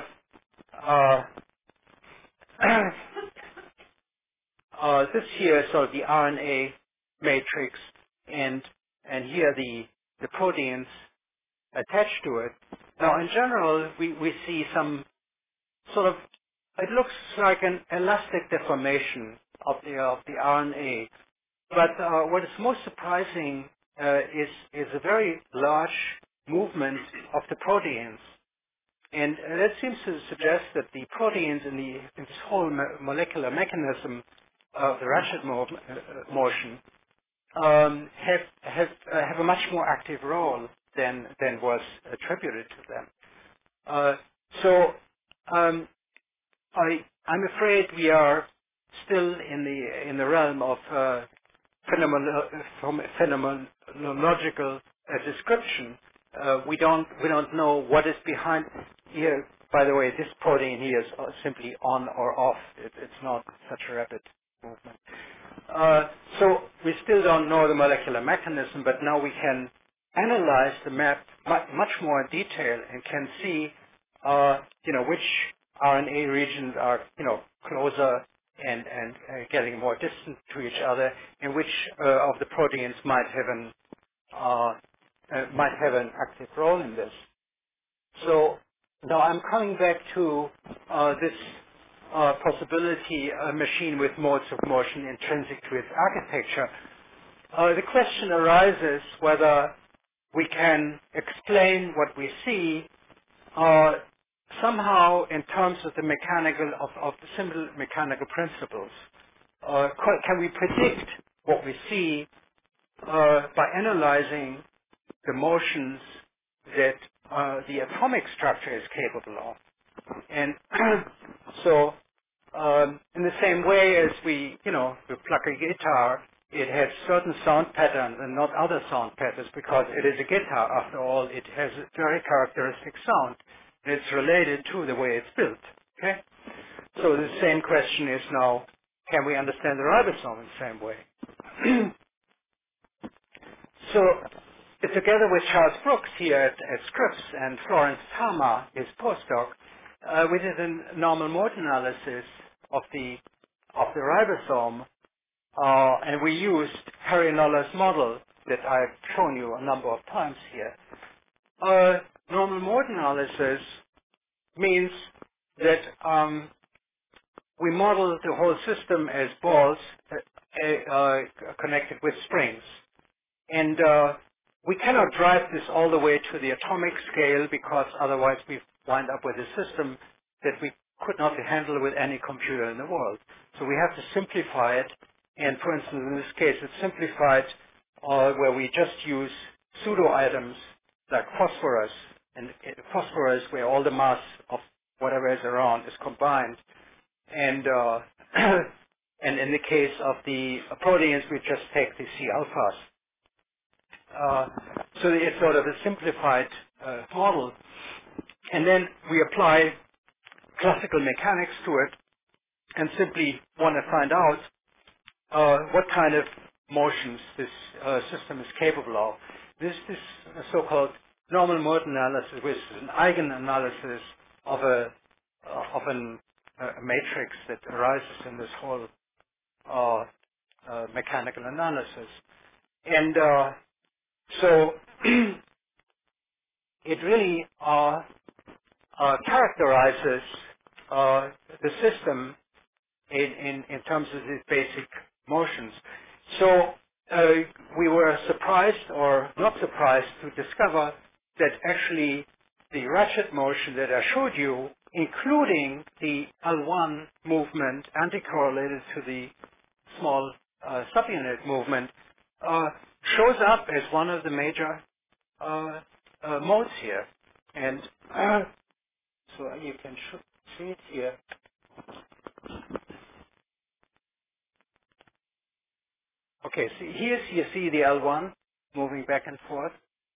this here, so the RNA matrix, and here the proteins attached to it. Now, in general, we see some sort of, it looks like an elastic deformation of the RNA. But what is most surprising is a very large movement of the proteins. And that seems to suggest that the proteins in this whole molecular mechanism of the ratchet motion have a much more active role than was attributed to them. So um, I'm afraid we are still in the realm of phenomenological description. We don't know what is behind here. By the way, this protein here is simply on or off. It's not such a rapid movement. So we still don't know the molecular mechanism, but now we can analyze the map much more in detail and can see, which RNA regions are, closer and getting more distant to each other, and which of the proteins might have an active role in this. So now I'm coming back to this possibility, a machine with modes of motion intrinsic to its architecture. The question arises whether we can explain what we see somehow in terms of the of the simple mechanical principles. Can we predict what we see by analyzing the motions that the atomic structure is capable of? And so, in the same way as we pluck a guitar, it has certain sound patterns and not other sound patterns because it is a guitar. After all, it has a very characteristic sound. And it's related to the way it's built. Okay? So the same question is now, can we understand the ribosome in the same way? So, together with Charles Brooks here at Scripps and Florence Tama, his postdoc, we did a normal mode analysis of the ribosome, and we used Harry Noller's model that I've shown you a number of times here. Normal mode analysis means that we model the whole system as balls connected with springs. And we cannot drive this all the way to the atomic scale because otherwise we wind up with a system that we could not handle with any computer in the world. So we have to simplify it. And for instance, in this case, it's simplified where we just use pseudo items like phosphorus, and phosphorus where all the mass of whatever is around is combined. And and in the case of the proteins, we just take the C alphas. So it's sort of a simplified model. And then we apply classical mechanics to it and simply want to find out what kind of motions this system is capable of. This is a so-called normal mode analysis, which is an eigenanalysis of a matrix that arises in this whole mechanical analysis. And so it really characterizes the system in terms of these basic motions. So we were surprised or not surprised to discover that actually the ratchet motion that I showed you, including the L1 movement anti-correlated to the small subunit movement, shows up as one of the major modes here. And so you can see it here. Okay, so here you see the L1 moving back and forth.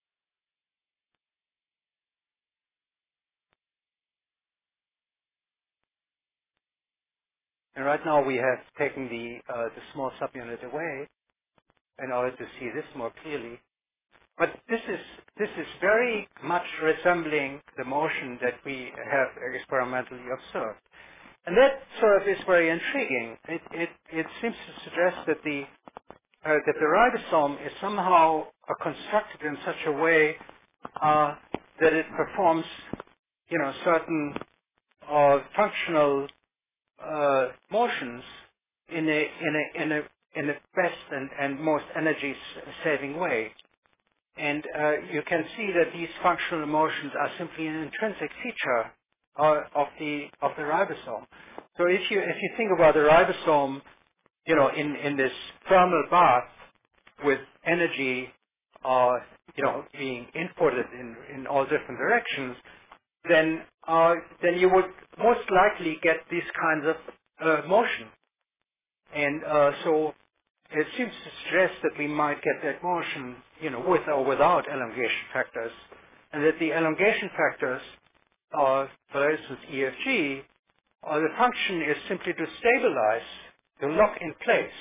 And right now we have taken the small subunit away in order to see this more clearly. But this is very much resembling the motion that we have experimentally observed. And that sort of is very intriguing. It seems to suggest that that the ribosome is somehow constructed in such a way that it performs, certain functional motions in a best and most energy-saving way. And you can see that these functional motions are simply an intrinsic feature of the ribosome. So if you think about the ribosome, in this thermal bath with energy, being inputted in all different directions, then you would most likely get these kinds of motion. And so it seems to suggest that we might get that motion, with or without elongation factors, and that the elongation factors, for instance, EFG, the function is simply to stabilize, to lock in place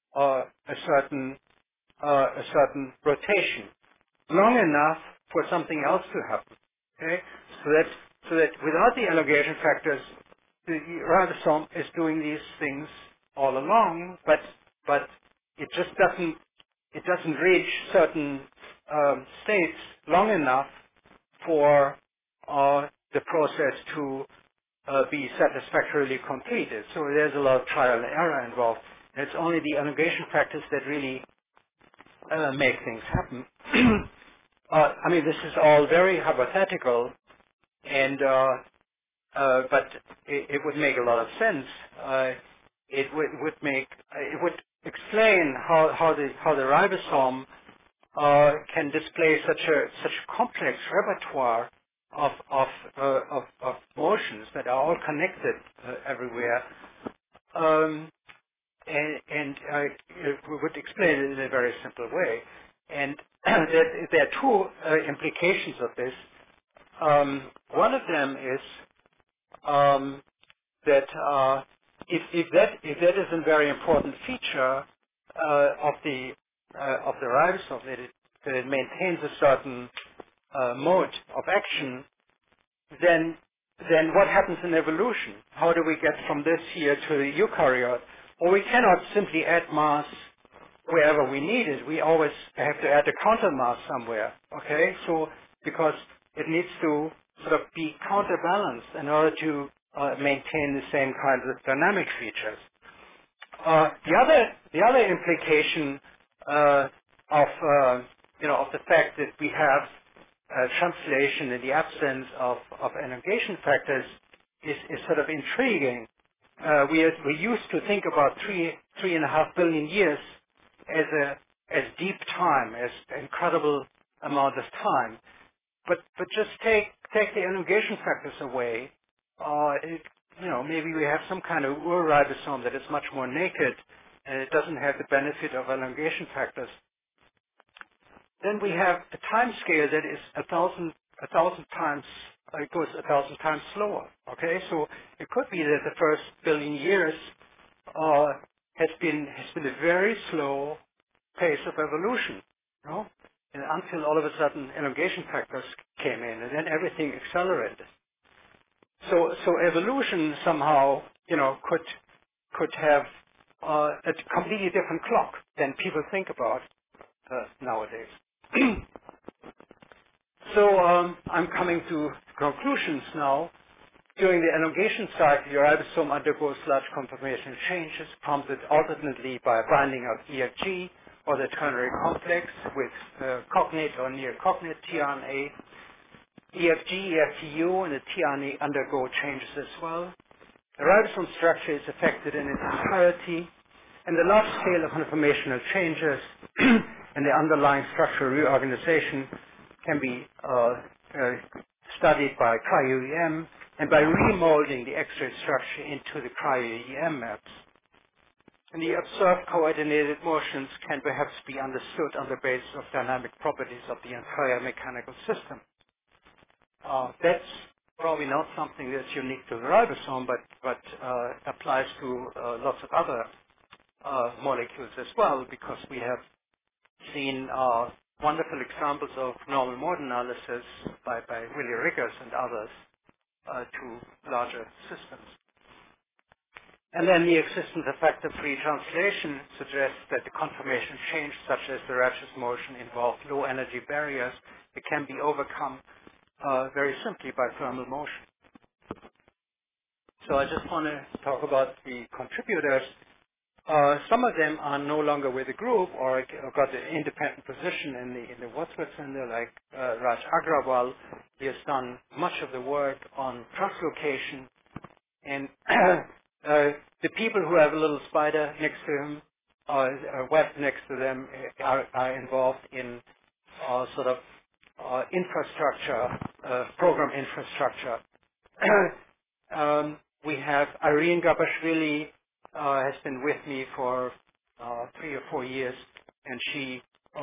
a certain rotation long enough for something else to happen. Okay, so that without the elongation factors, the ribosome is doing these things all along, but it doesn't reach certain states long enough for the process to be satisfactorily completed. So there's a lot of trial and error involved. And it's only the elongation factors that really make things happen. This is all very hypothetical, and but it would make a lot of sense. It would explain how the ribosome can display such a complex repertoire of motions that are all connected everywhere. Um, we would explain it in a very simple way. And there are two implications of this. One of them is that if that is a very important feature of the ribosome, that it maintains a certain mode of action, then what happens in evolution? How do we get from this here to the eukaryote? Well, we cannot simply add mass wherever we need it. We always have to add a counter mass somewhere, okay? So, because it needs to sort of be counterbalanced in order to maintain the same kinds of dynamic features. The other implication of the fact that we have translation in the absence of elongation factors is sort of intriguing. We used to think about 3.5 billion years as deep time, as incredible amount of time. But just take the elongation factors away. Maybe we have some kind of ribosome that is much more naked, and it doesn't have the benefit of elongation factors. Then we have a time scale that is a thousand times. It goes 1,000 times slower. Okay, so it could be that the first billion years has been a very slow pace of evolution. And until all of a sudden elongation factors came in, and then everything accelerated. So evolution somehow, could have a completely different clock than people think about nowadays. So I'm coming to conclusions now. During the elongation cycle, your ribosome undergoes large conformational changes, prompted alternately by a binding of EFG or the ternary complex with cognate or near cognate tRNA. EFG, EFTU, and the tRNA undergo changes as well. The ribosome structure is affected in its entirety, and the large scale of conformational changes and the underlying structural reorganization can be studied by cryo-EM and by remolding the X-ray structure into the cryo-EM maps. And the observed coordinated motions can perhaps be understood on the basis of dynamic properties of the entire mechanical system. That's probably not something that's unique to the ribosome, but applies to lots of other molecules as well, because we have seen wonderful examples of normal mode analysis by Willy Riggers and others to larger systems. And then the existence of factor-free translation suggests that the conformation change, such as the Ratchet motion, involve low energy barriers that can be overcome very simply by thermal motion. So I just want to talk about the contributors. Some of them are no longer with the group or got an independent position in the Wadsworth Center, like Raj Agrawal. He has done much of the work on translocation, and the people who have a little spider next to him, or a web next to them, are involved in sort of infrastructure, program infrastructure. We have Irene Gabashvili has been with me for 3 or 4 years, and she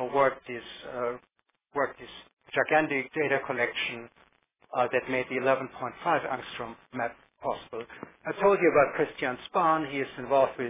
worked this gigantic data collection that made the 11.5 angstrom map possible. I told you about Christian Spahn. He is involved with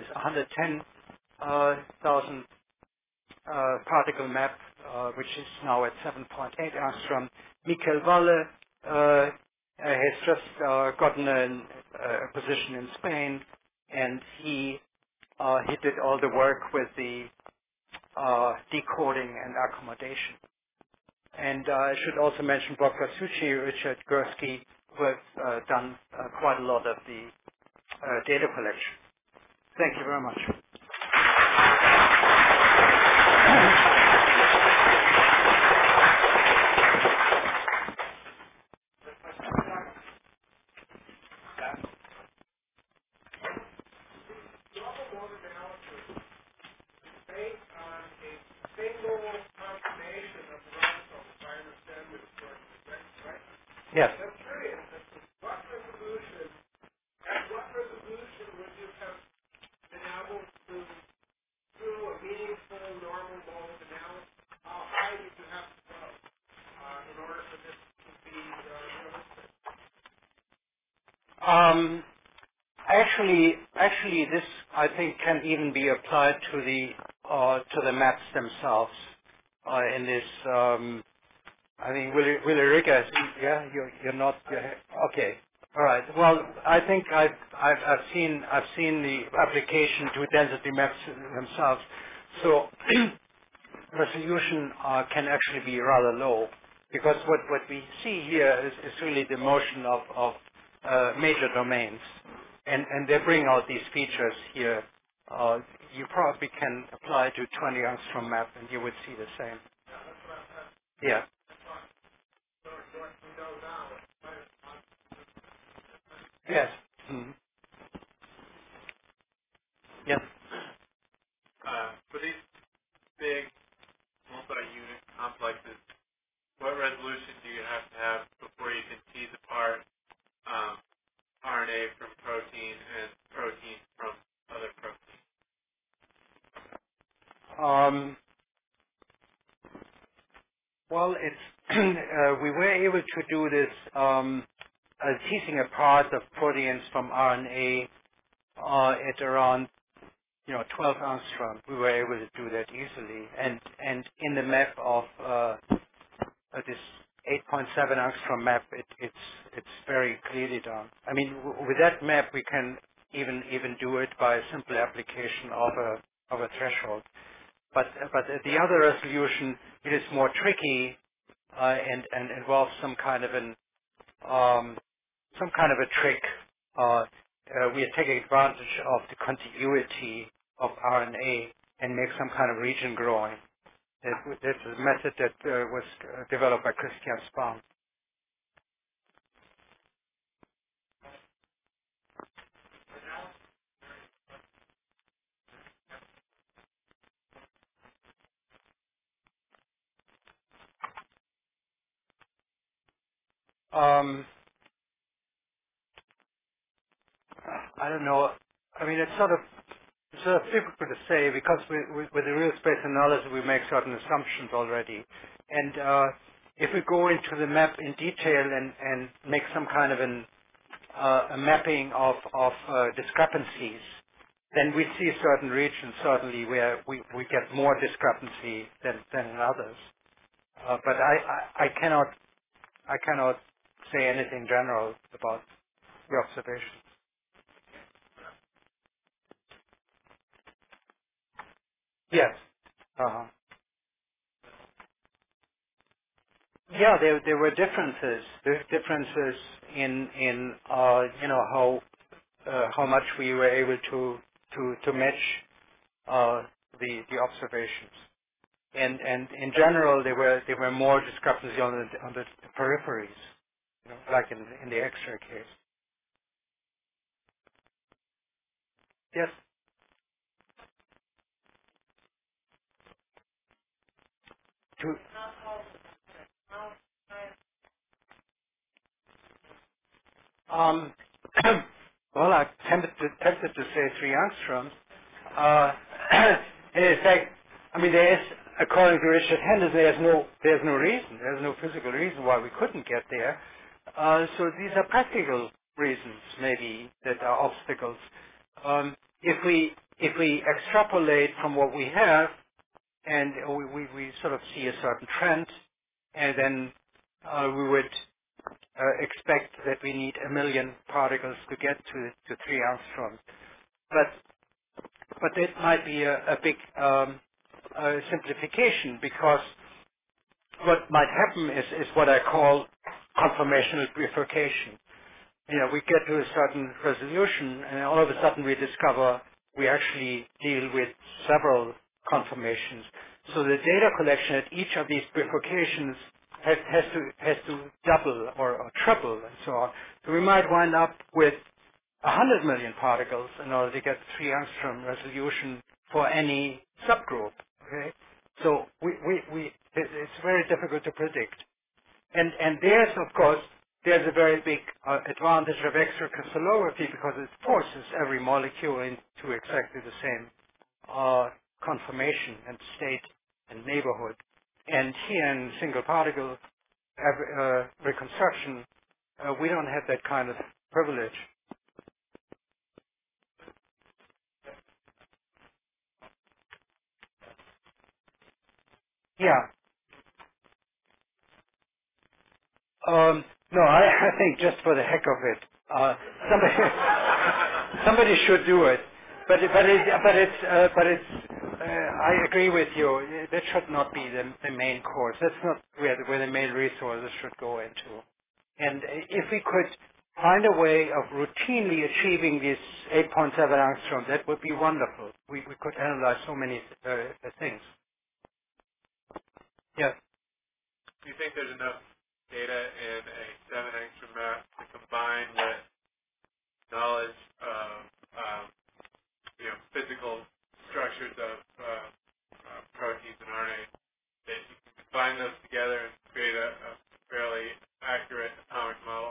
110,000 particle map, which is now at 7.8 angstrom. Mikel Valle has just gotten a position in Spain, and he did all the work with the decoding and accommodation. And I should also mention Bob Suchi, Richard Gursky, who have done quite a lot of the data collection. Thank you very much. Yes. Actually, this I think can even be applied to the maps themselves. In this, I think Willy Riga, yeah, you're not, okay, all right. Well, I think I've seen the application to density maps themselves. So resolution can actually be rather low, because what we see here is really the motion of major domains, and they bring out these features here. You probably can apply to 20 angstrom map, and you would see the same. Yeah. Yes. Mm. Yes. For these big multi-unit complexes, what resolution do you have before you can tease apart RNA from protein and protein from other proteins? Well, it's we were able to do this teasing apart of proteins from RNA at around 12 angstrom. We were able to do that easily, and in the map of this 8.7 angstrom map, it's very clearly done. I mean, with that map, we can even do it by a simple application of a threshold. But the other resolution, it is more tricky and involves some kind of a trick. We are taking advantage of the contiguity of RNA and make some kind of region growing. That's a method that was developed by Christian Spahn. Um, I don't know. I mean, it's sort of difficult to say, because with the real space analysis, we make certain assumptions already. And if we go into the map in detail and make some kind of a mapping of discrepancies, then we see certain regions certainly where we get more discrepancy than in others. But I cannot say anything general about the observation. Yes. Uh-huh. Yeah, there were differences. There's differences in how much we were able to match the observations. And in general, there were more discrepancy on the peripheries, like in the X-ray case. Yes. To um, well, I tempted to say 3 angstroms. Uh, in fact, I mean, there is, according to Richard Henderson, there's no reason, there's no physical reason why we couldn't get there. So these are practical reasons, maybe, that are obstacles. If we extrapolate from what we have, and we sort of see a certain trend, and then we would expect that we need 1 million particles to get to 3 angstroms. But it might be a big simplification, because what might happen is what I call conformational bifurcation. We get to a certain resolution, and all of a sudden we discover we actually deal with several conformations. So the data collection at each of these bifurcations has to double or triple and so on. So we might wind up with 100 million particles in order to get 3 angstrom resolution for any subgroup. Okay, so it's very difficult to predict. And there's a very big advantage of X-ray crystallography, because it forces every molecule into exactly the same conformation and state and neighborhood. And here in single particle reconstruction, we don't have that kind of privilege. Yeah. No, I think just for the heck of it, somebody somebody should do it. But it's. I agree with you. That should not be the main course. That's not where the main resources should go into. And if we could find a way of routinely achieving this 8.7 angstrom, that would be wonderful. We could analyze so many things. Yeah. Do you think there's enough data in a 7 angstrom map to combine with knowledge of physical structures of proteins and RNA that you can combine those together and create a fairly accurate atomic model?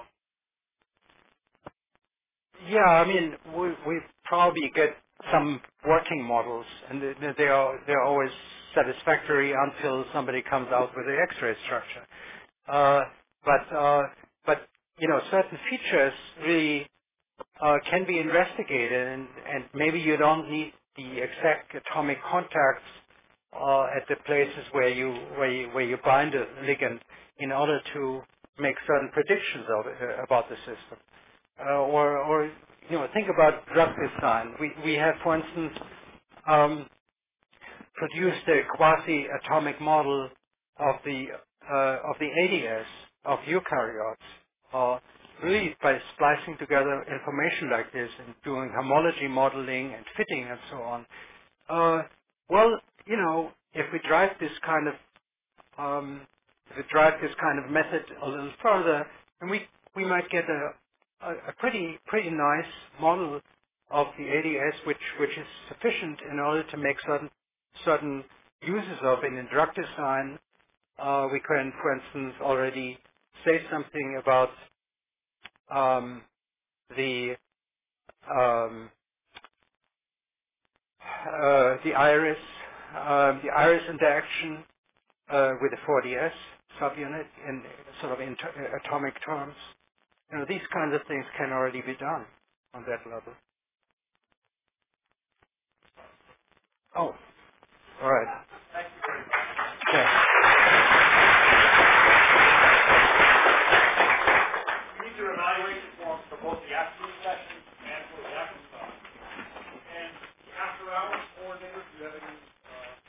Yeah, I mean, we probably get some working models, and they're always satisfactory until somebody comes out with the X-ray structure. Uh, but certain features really can be investigated, and maybe you don't need the exact atomic contacts at the places where you bind a ligand in order to make certain predictions about the system. Or think about drug design. We have, for instance, produced a quasi-atomic model of the ADS of eukaryotes, really by splicing together information like this and doing homology modeling and fitting and so on. Well, if we drive this kind of method a little further, then we might get a pretty nice model of the ADS, which is sufficient in order to make certain uses of it in drug design. We can, for instance, already say something about um, the um, the iris interaction with the 4DS subunit in sort of atomic terms. These kinds of things can already be done on that level. Oh, all right. Yeah. We need to evaluate the forms for both the absolute session and for the after stuff. And after hours coordinators, do you have any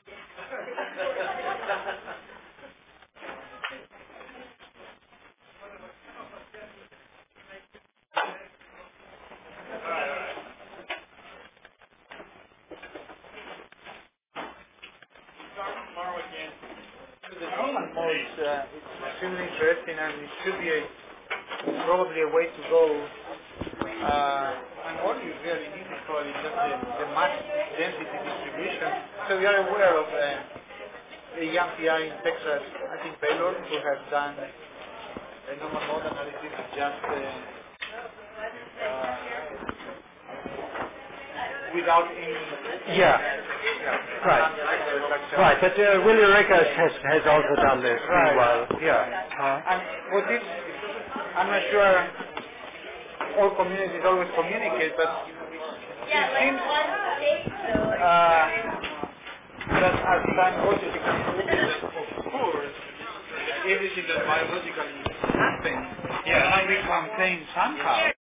The normal mode is it's extremely interesting, and it should be probably a way to go. And what you really need is probably just the mass density distribution. So we are aware of a young PI in Texas, I think Baylor, who has done a normal mode analysis just without any Yeah. Right. Right. But Willie Rickers has also done this right. meanwhile. Yeah. And what is, I'm not sure all communities always communicate, but it seems that as time goes, it becomes obvious that, of course, everything that biologically happens might become plain somehow.